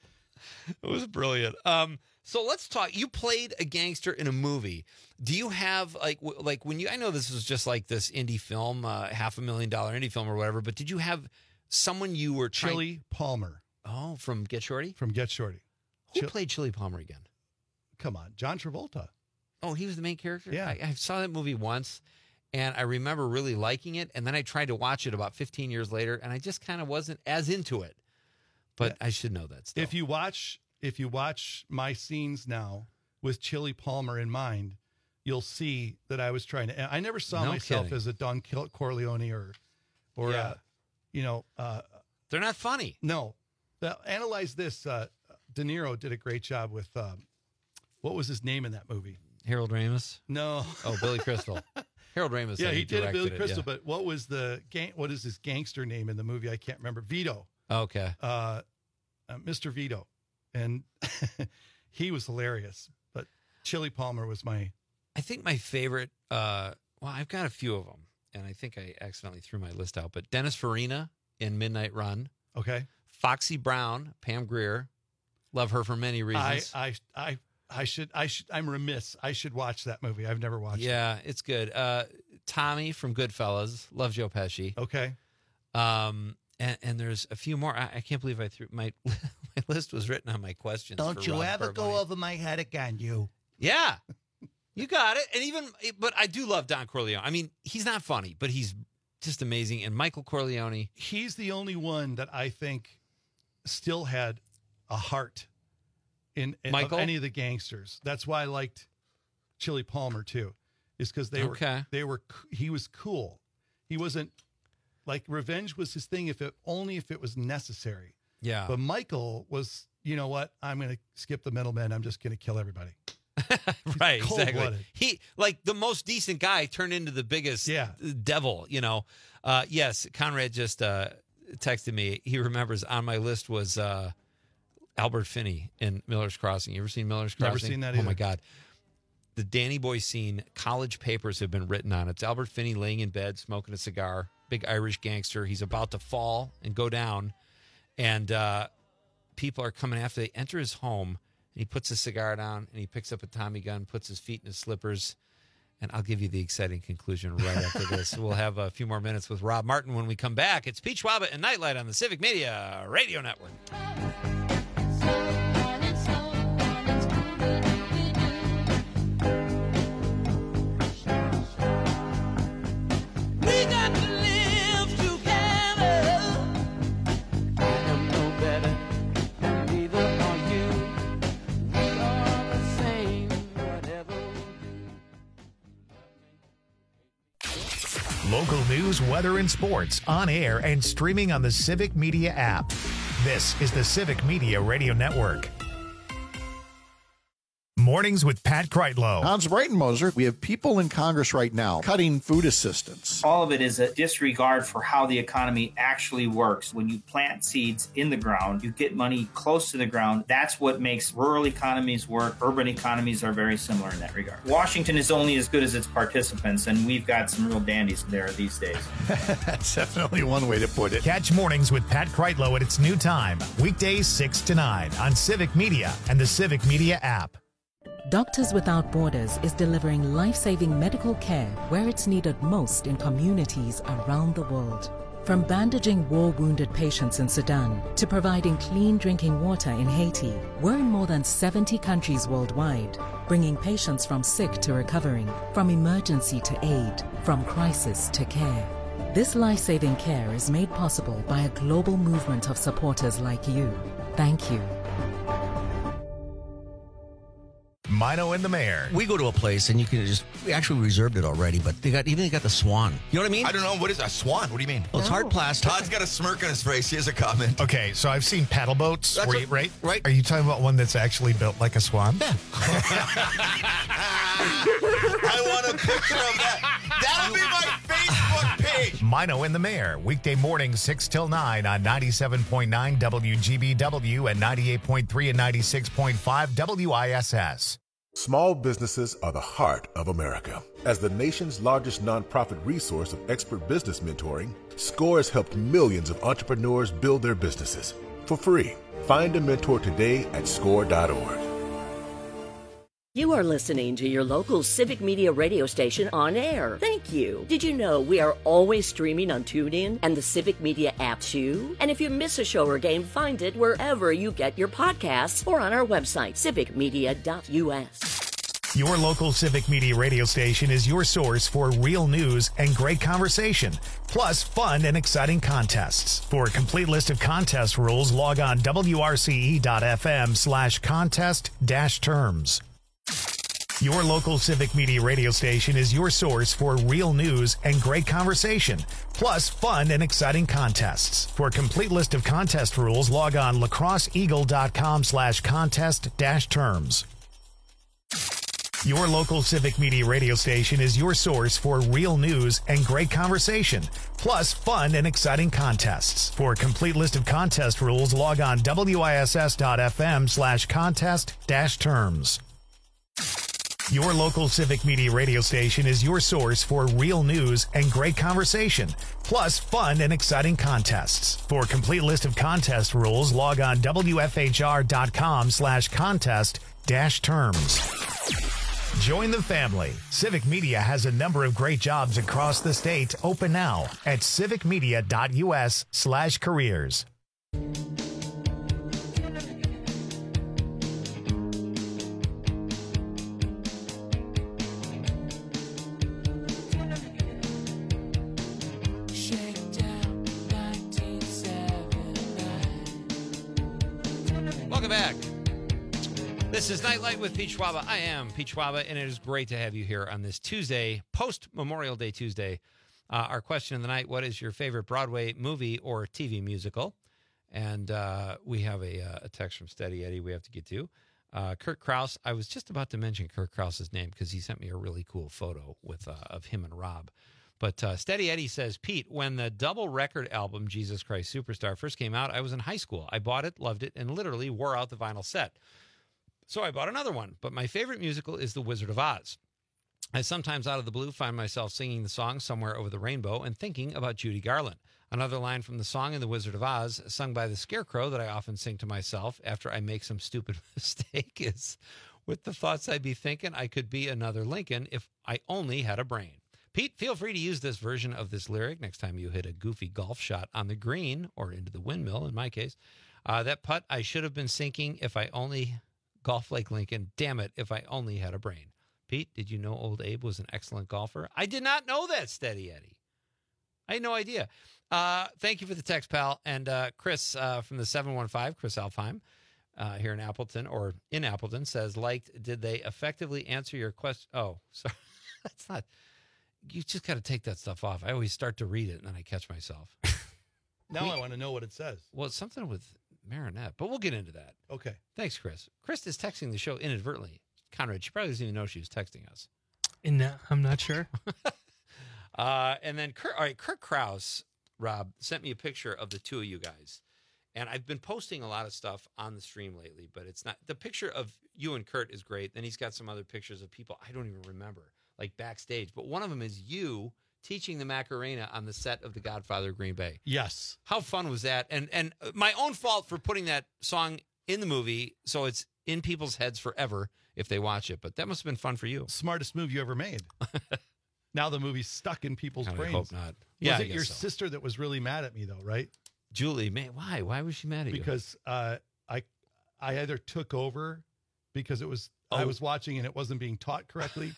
It was brilliant. Um, so let's talk. You played a gangster in a movie. Do you have like w- like when you? I know this was just like this indie film, uh, half a million dollar indie film or whatever. But did you have someone you were trying? Chili Palmer. Oh, from Get Shorty. From Get Shorty. Who Chil- played Chili Palmer again? Come on, John Travolta. Oh, he was the main character? Yeah. I, I saw that movie once, and I remember really liking it. And then I tried to watch it about fifteen years later, and I just kind of wasn't as into it. But Yeah. I should know that still. If you watch, if you watch my scenes now with Chili Palmer in mind, you'll see that I was trying to. I never saw No myself kidding. as a Don Cor- Corleone or, or, Yeah. uh, you know, uh, They're not funny. no. Now, analyze this. Uh, De Niro did a great job with. Um, what was his name in that movie? Harold Ramis? No. Oh, Billy Crystal. Harold Ramis. Yeah, I he think, did a directed Billy it, Crystal, yeah. but what was the gang? What is his gangster name in the movie? I can't remember. Vito. Okay. Uh, uh, Mister Vito, and he was hilarious. But Chili Palmer was my. I think my favorite, uh, well, I've got a few of them, and I think I accidentally threw my list out, but Dennis Farina in Midnight Run. Okay. Foxy Brown, Pam Grier. Love her for many reasons. I, I, I, I should, I should, I'm remiss. I should watch that movie. I've never watched it. yeah, it's good. Uh, Tommy from Goodfellas. Love Joe Pesci. Okay. Um, and, and there's a few more. I, I can't believe I threw my my list was written on my questions. Don't for you Rob ever Carboni. go over my head again, you. Yeah, you got it. And even, but I do love Don Corleone. I mean, he's not funny, but he's just amazing. And Michael Corleone. He's the only one that I think still had a heart in, in of Michael? any of the gangsters. That's why I liked Chili Palmer too, is because they Okay. were, they were, c- he was cool. He wasn't like revenge was his thing if it only if it was necessary. Yeah. But Michael was, you know what? I'm going to skip the middleman. I'm just going to kill everybody. Right, exactly. cold-blooded. He like the most decent guy turned into the biggest Yeah. devil, you know. Uh, yes, Conrad just uh, texted me. He remembers on my list was uh, Albert Finney in Miller's Crossing. You ever seen Miller's Crossing? Never seen that Oh my either. God. The Danny Boy scene, college papers have been written on it. It's Albert Finney laying in bed, smoking a cigar, big Irish gangster. He's about to fall and go down. And uh, people are coming after. They enter his home. And he puts a cigar down and he picks up a Tommy gun, puts his feet in his slippers. And I'll give you the exciting conclusion right after this. We'll have a few more minutes with Rob Martin when we come back. It's Pete Schwab and Nightlight on the Civic Media Radio Network. We got to live together. I am no better, and neither are you. We are the same, whatever we do. Local news, weather, and sports on air and streaming on the Civic Media app. This is the Civic Media Radio Network. Mornings with Pat Kreitlow. Hans Breitenmoser, we have people in Congress right now cutting food assistance. All of it is a disregard for how the economy actually works. When you plant seeds in the ground, you get money close to the ground. That's what makes rural economies work. Urban economies are very similar in that regard. Washington is only as good as its participants, and we've got some real dandies there these days. That's definitely one way to put it. Catch Mornings with Pat Kreitlow at its new time, weekdays six to nine on Civic Media and the Civic Media app. Doctors Without Borders is delivering life-saving medical care where it's needed most in communities around the world. From bandaging war-wounded patients in Sudan to providing clean drinking water in Haiti, we're in more than seventy countries worldwide, bringing patients from sick to recovering, from emergency to aid, from crisis to care. This life-saving care is made possible by a global movement of supporters like you. Thank you. Mino and the Mayor. We go to a place and you can just, we actually reserved it already, but they got, even they got the Swan. You know what I mean? I don't know. What is a Swan? What do you mean? Well, it's hard plastic. Todd's got a smirk on his face. He has a comment. Okay, so I've seen paddle boats, That's where a- you, right? right. Are you talking about one that's actually built like a swan? Yeah. I want a picture of that. That'll be my Facebook page. Mino and the Mayor, weekday mornings six till nine on ninety-seven point nine W G B W and ninety-eight point three and ninety-six point five W I S S. Small businesses are the heart of America. As the nation's largest nonprofit resource of expert business mentoring, SCORE has helped millions of entrepreneurs build their businesses for free. Find a mentor today at score dot org. You are listening to your local Civic Media radio station on air. Thank you. Did you know we are always streaming on TuneIn and the Civic Media app too? And if you miss a show or game, find it wherever you get your podcasts or on our website, civic media dot U S. Your local Civic Media radio station is your source for real news and great conversation, plus fun and exciting contests. For a complete list of contest rules, log on W R C E dot F M slash contest dash terms. Your local Civic Media radio station is your source for real news and great conversation, plus fun and exciting contests. For a complete list of contest rules, log on lacrosse eagle dot com slash contest dash terms. Your local Civic Media radio station is your source for real news and great conversation, plus fun and exciting contests. For a complete list of contest rules, log on W I S S dot F M slash contest dash terms. Your local Civic Media radio station is your source for real news and great conversation, plus fun and exciting contests. For a complete list of contest rules, log on W F H R dot com slash contest dash terms. Join the family. Civic Media has a number of great jobs across the state open now at civic media dot U S slash careers. Welcome back. This is Nightlight with Pete Schwaba. I am Pete Schwaba, and it is great to have you here on this Tuesday, post-Memorial Day Tuesday. Uh, our question of the night, what is your favorite Broadway movie or T V musical? And uh, we have a, uh, a text from Steady Eddie we have to get to. Uh, Kurt Krause, I was just about to mention Kurt Krause's name because he sent me a really cool photo with uh, of him and Rob. But uh, Steady Eddie says, Pete, when the double record album, Jesus Christ Superstar, first came out, I was in high school. I bought it, loved it, and literally wore out the vinyl set. So I bought another one. But my favorite musical is The Wizard of Oz. I sometimes out of the blue find myself singing the song Somewhere Over the Rainbow and thinking about Judy Garland. Another line from the song in The Wizard of Oz, sung by the Scarecrow, that I often sing to myself after I make some stupid mistake is, with the thoughts I'd be thinking, I could be another Lincoln if I only had a brain. Pete, feel free to use this version of this lyric next time you hit a goofy golf shot on the green, or into the windmill in my case. Uh, that putt I should have been sinking if I only golf like Lincoln. Damn it, if I only had a brain. Pete, did you know old Abe was an excellent golfer? I did not know that, Steady Eddie. I had no idea. Uh, thank you for the text, pal. And uh, Chris uh, from the seven one five, Chris Alfheim, uh, here in Appleton, or in Appleton, says, liked, did they effectively answer your question? Oh, sorry. That's not... You just got to take that stuff off. I always start to read it, and then I catch myself. Now we, I want to know what it says. Well, it's something with Marinette, but we'll get into that. Okay. Thanks, Chris. Chris is texting the show inadvertently. Conrad, she probably doesn't even know she was texting us. No, I'm not sure. uh, and then, Kurt, all right, Kurt Krause, Rob, sent me a picture of the two of you guys. And I've been posting a lot of stuff on the stream lately, but it's not... The picture of you and Kurt is great. Then he's got some other pictures of people I don't even remember, like backstage. But one of them is you teaching the Macarena on the set of The Godfather of Green Bay. Yes. How fun was that? And and my own fault for putting that song in the movie so it's in people's heads forever if they watch it. But that must have been fun for you. Smartest move you ever made. Now the movie's stuck in people's I brains. hope not. Was Yeah, I it your guess so. sister that was really mad at me, though, right? Julie, man, why? Why was she mad at you? Because uh, I I either took over because it was I Oh. was watching and it wasn't being taught correctly,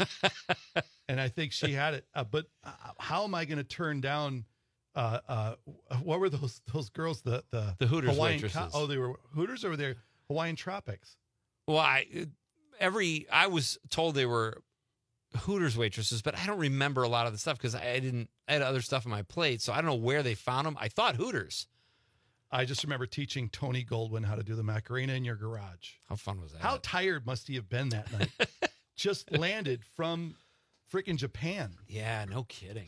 and I think she had it. Uh, but uh, how am I going to turn down? Uh, uh, what were those those girls? The the The Hooters Hawaiian waitresses. oh, they were Hooters, or were they Hawaiian Tropics? Well, I every I was told they were Hooters waitresses, but I don't remember a lot of the stuff because I didn't. I had other stuff on my plate, so I don't know where they found them. I thought Hooters. I just remember teaching Tony Goldwyn how to do the Macarena in your garage. How fun was that? How tired must he have been that night? Just landed from freaking Japan. Yeah, no kidding.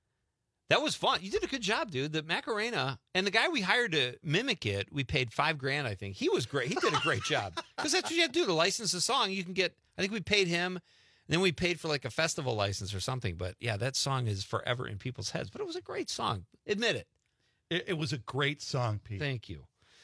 That was fun. You did a good job, dude. The Macarena and the guy we hired to mimic it, we paid five grand, I think. He was great. He did a great job because that's what you have to do to license a song. You can get. I think we paid him, and then we paid for like a festival license or something. But yeah, that song is forever in people's heads. But it was a great song. Admit it. It, it was a great song, Pete. Thank you.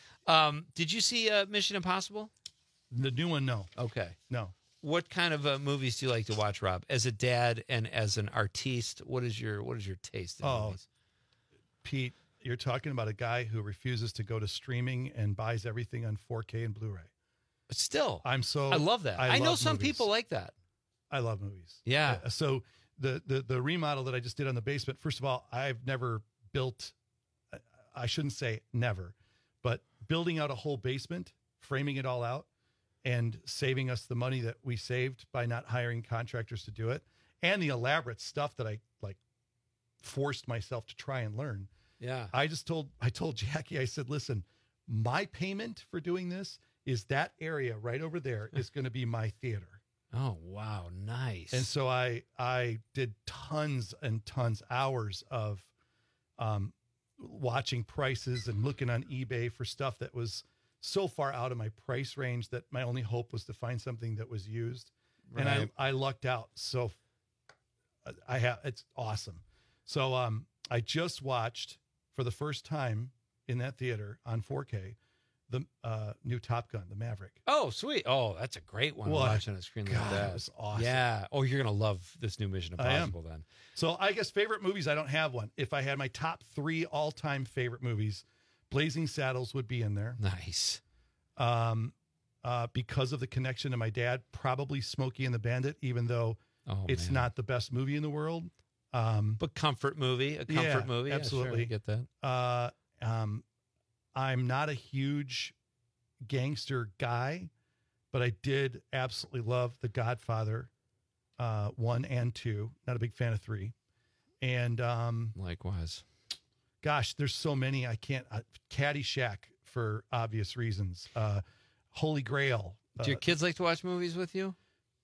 Um, did you see uh, Mission Impossible? The new one, no. Okay. No. What kind of uh, movies do you like to watch, Rob? As a dad and as an artiste, what is your what is your taste in Oh, movies? Pete, you're talking about a guy who refuses to go to streaming and buys everything on four K and Blu-ray. Still, I'm so I love that. I, I know love some movies. people like that. I love movies. Yeah. Uh, so the, the the remodel that I just did on the basement, first of all, I've never built, I- I shouldn't say never, but building out a whole basement, framing it all out, and saving us the money that we saved by not hiring contractors to do it, and the elaborate stuff that I like forced myself to try and learn. Yeah. I just told I told Jackie, I said, listen, my payment for doing this is that area right over there is going to be my theater. Oh, wow. Nice. And so I I did tons and tons hours of um, watching prices and looking on eBay for stuff that was so far out of my price range that my only hope was to find something that was used. And Right. I I lucked out. So I have it's awesome. So um I just watched for the first time in that theater on four K the uh, new Top Gun, the Maverick. Oh, sweet. Oh, that's a great one to What? watch on a screen like God, that. it was awesome. Yeah. Oh, you're going to love this new Mission I am. Impossible then. So I guess favorite movies, I don't have one. If I had my top three all-time favorite movies, Blazing Saddles would be in there. Nice. Um, uh, because of the connection to my dad, probably Smokey and the Bandit, even though Oh, it's man. not the best movie in the world. Um, But comfort movie, a comfort yeah, movie. Yeah, sure, absolutely. I get that. Uh, um, I'm not a huge gangster guy, but I did absolutely love The Godfather, uh, one and two. Not a big fan of three. And um, Likewise. gosh, there's so many. I can't. Uh, Caddyshack for obvious reasons. Uh, Holy Grail. Do your Uh, kids like to watch movies with you?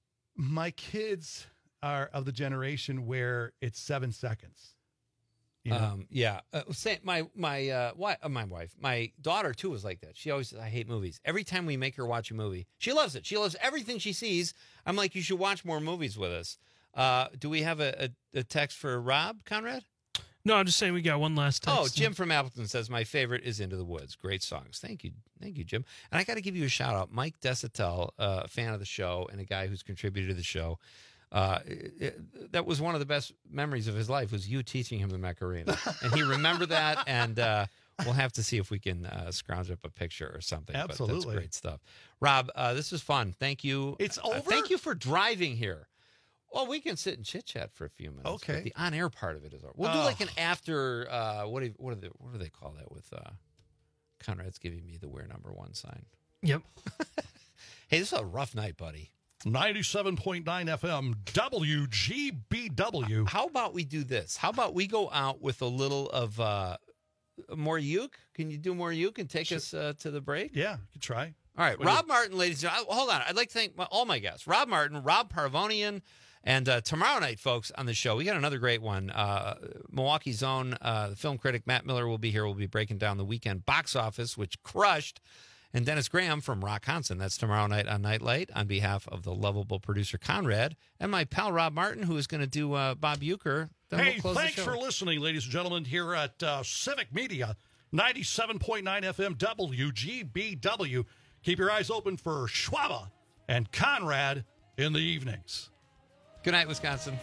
my kids are of the generation where it's seven seconds. You know? Um, yeah. Uh, say, my my uh, wi- uh, my wife, my daughter too was like that. She always says, I hate movies. Every time we make her watch a movie, she loves it. She loves everything she sees. I'm like, you should watch more movies with us. Uh, do we have a, a, a text for Rob Conrad? No, I'm just saying we got one last text. Oh, Jim from Appleton says, my favorite is Into the Woods. Great songs. Thank you. Thank you, Jim. And I got to give you a shout out. Mike Desatel, uh, a fan of the show and a guy who's contributed to the show. Uh, it- it- that was one of the best memories of his life was you teaching him the Macarena. And he remembered that. And uh, we'll have to see if we can uh, scrounge up a picture or something. But Absolutely. that's great stuff. Rob, uh, this was fun. Thank you. It's Uh, over? thank you for driving here. Well, we can sit and chit chat for a few minutes. Okay. But the on air part of it is over. We'll do Oh. like an after. Uh, what do what do they what do they call that with? Uh, Conrad's giving me the we're number one sign. Yep. Hey, this is a rough night, buddy. ninety-seven point nine F M W G B W. How about we do this? How about we go out with a little of uh, more uke? Can you do more uke and take us uh, to the break? Yeah, you can try. All right, What do Rob Martin, ladies and gentlemen. Hold on. I'd like to thank my, all my guests. Rob Martin, Rob Parvonian, and uh, tomorrow night, folks, on the show, we got another great one. Uh, Milwaukee's own uh, the film critic Matt Miller will be here. We'll be breaking down the weekend box office, which crushed. And Dennis Graham from Rock Hansen. That's tomorrow night on Nightlight on behalf of the lovable producer Conrad and my pal Rob Martin, who is going to do uh, Bob Euchre. Then Hey, we'll close thanks the show. for listening, ladies and gentlemen, here at uh, Civic Media, ninety-seven point nine F M W G B W. Keep your eyes open for Schwaba and Conrad in the evenings. Good night, Wisconsin.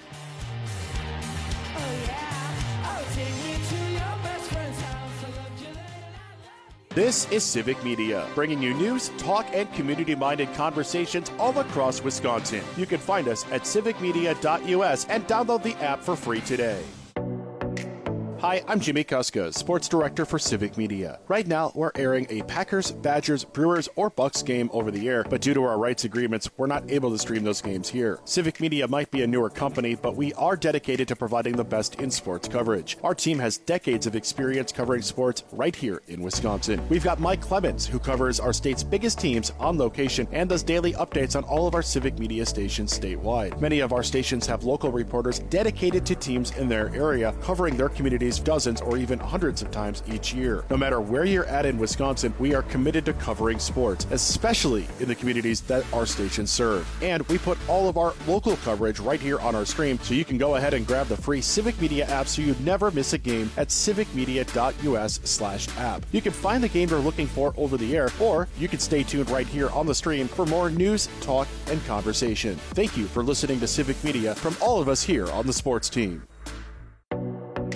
This is Civic Media, bringing you news, talk, and community-minded conversations all across Wisconsin. You can find us at civic media dot U S and download the app for free today. Hi, I'm Jimmy Kuska, Sports Director for Civic Media. Right now, we're airing a Packers, Badgers, Brewers, or Bucks game over the air, but due to our rights agreements, we're not able to stream those games here. Civic Media might be a newer company, but we are dedicated to providing the best in sports coverage. Our team has decades of experience covering sports right here in Wisconsin. We've got Mike Clemens, who covers our state's biggest teams on location and does daily updates on all of our Civic Media stations statewide. Many of our stations have local reporters dedicated to teams in their area, covering their communities dozens or even hundreds of times each year. No matter where you're at in Wisconsin, we are committed to covering sports, especially in the communities that our stations serve. And we put all of our local coverage right here on our stream, so you can go ahead and grab the free Civic Media app so you never miss a game at civic media dot U S slash app. You can find the game you're looking for over the air, or you can stay tuned right here on the stream for more news, talk, and conversation. Thank you for listening to Civic Media from all of us here on the sports team.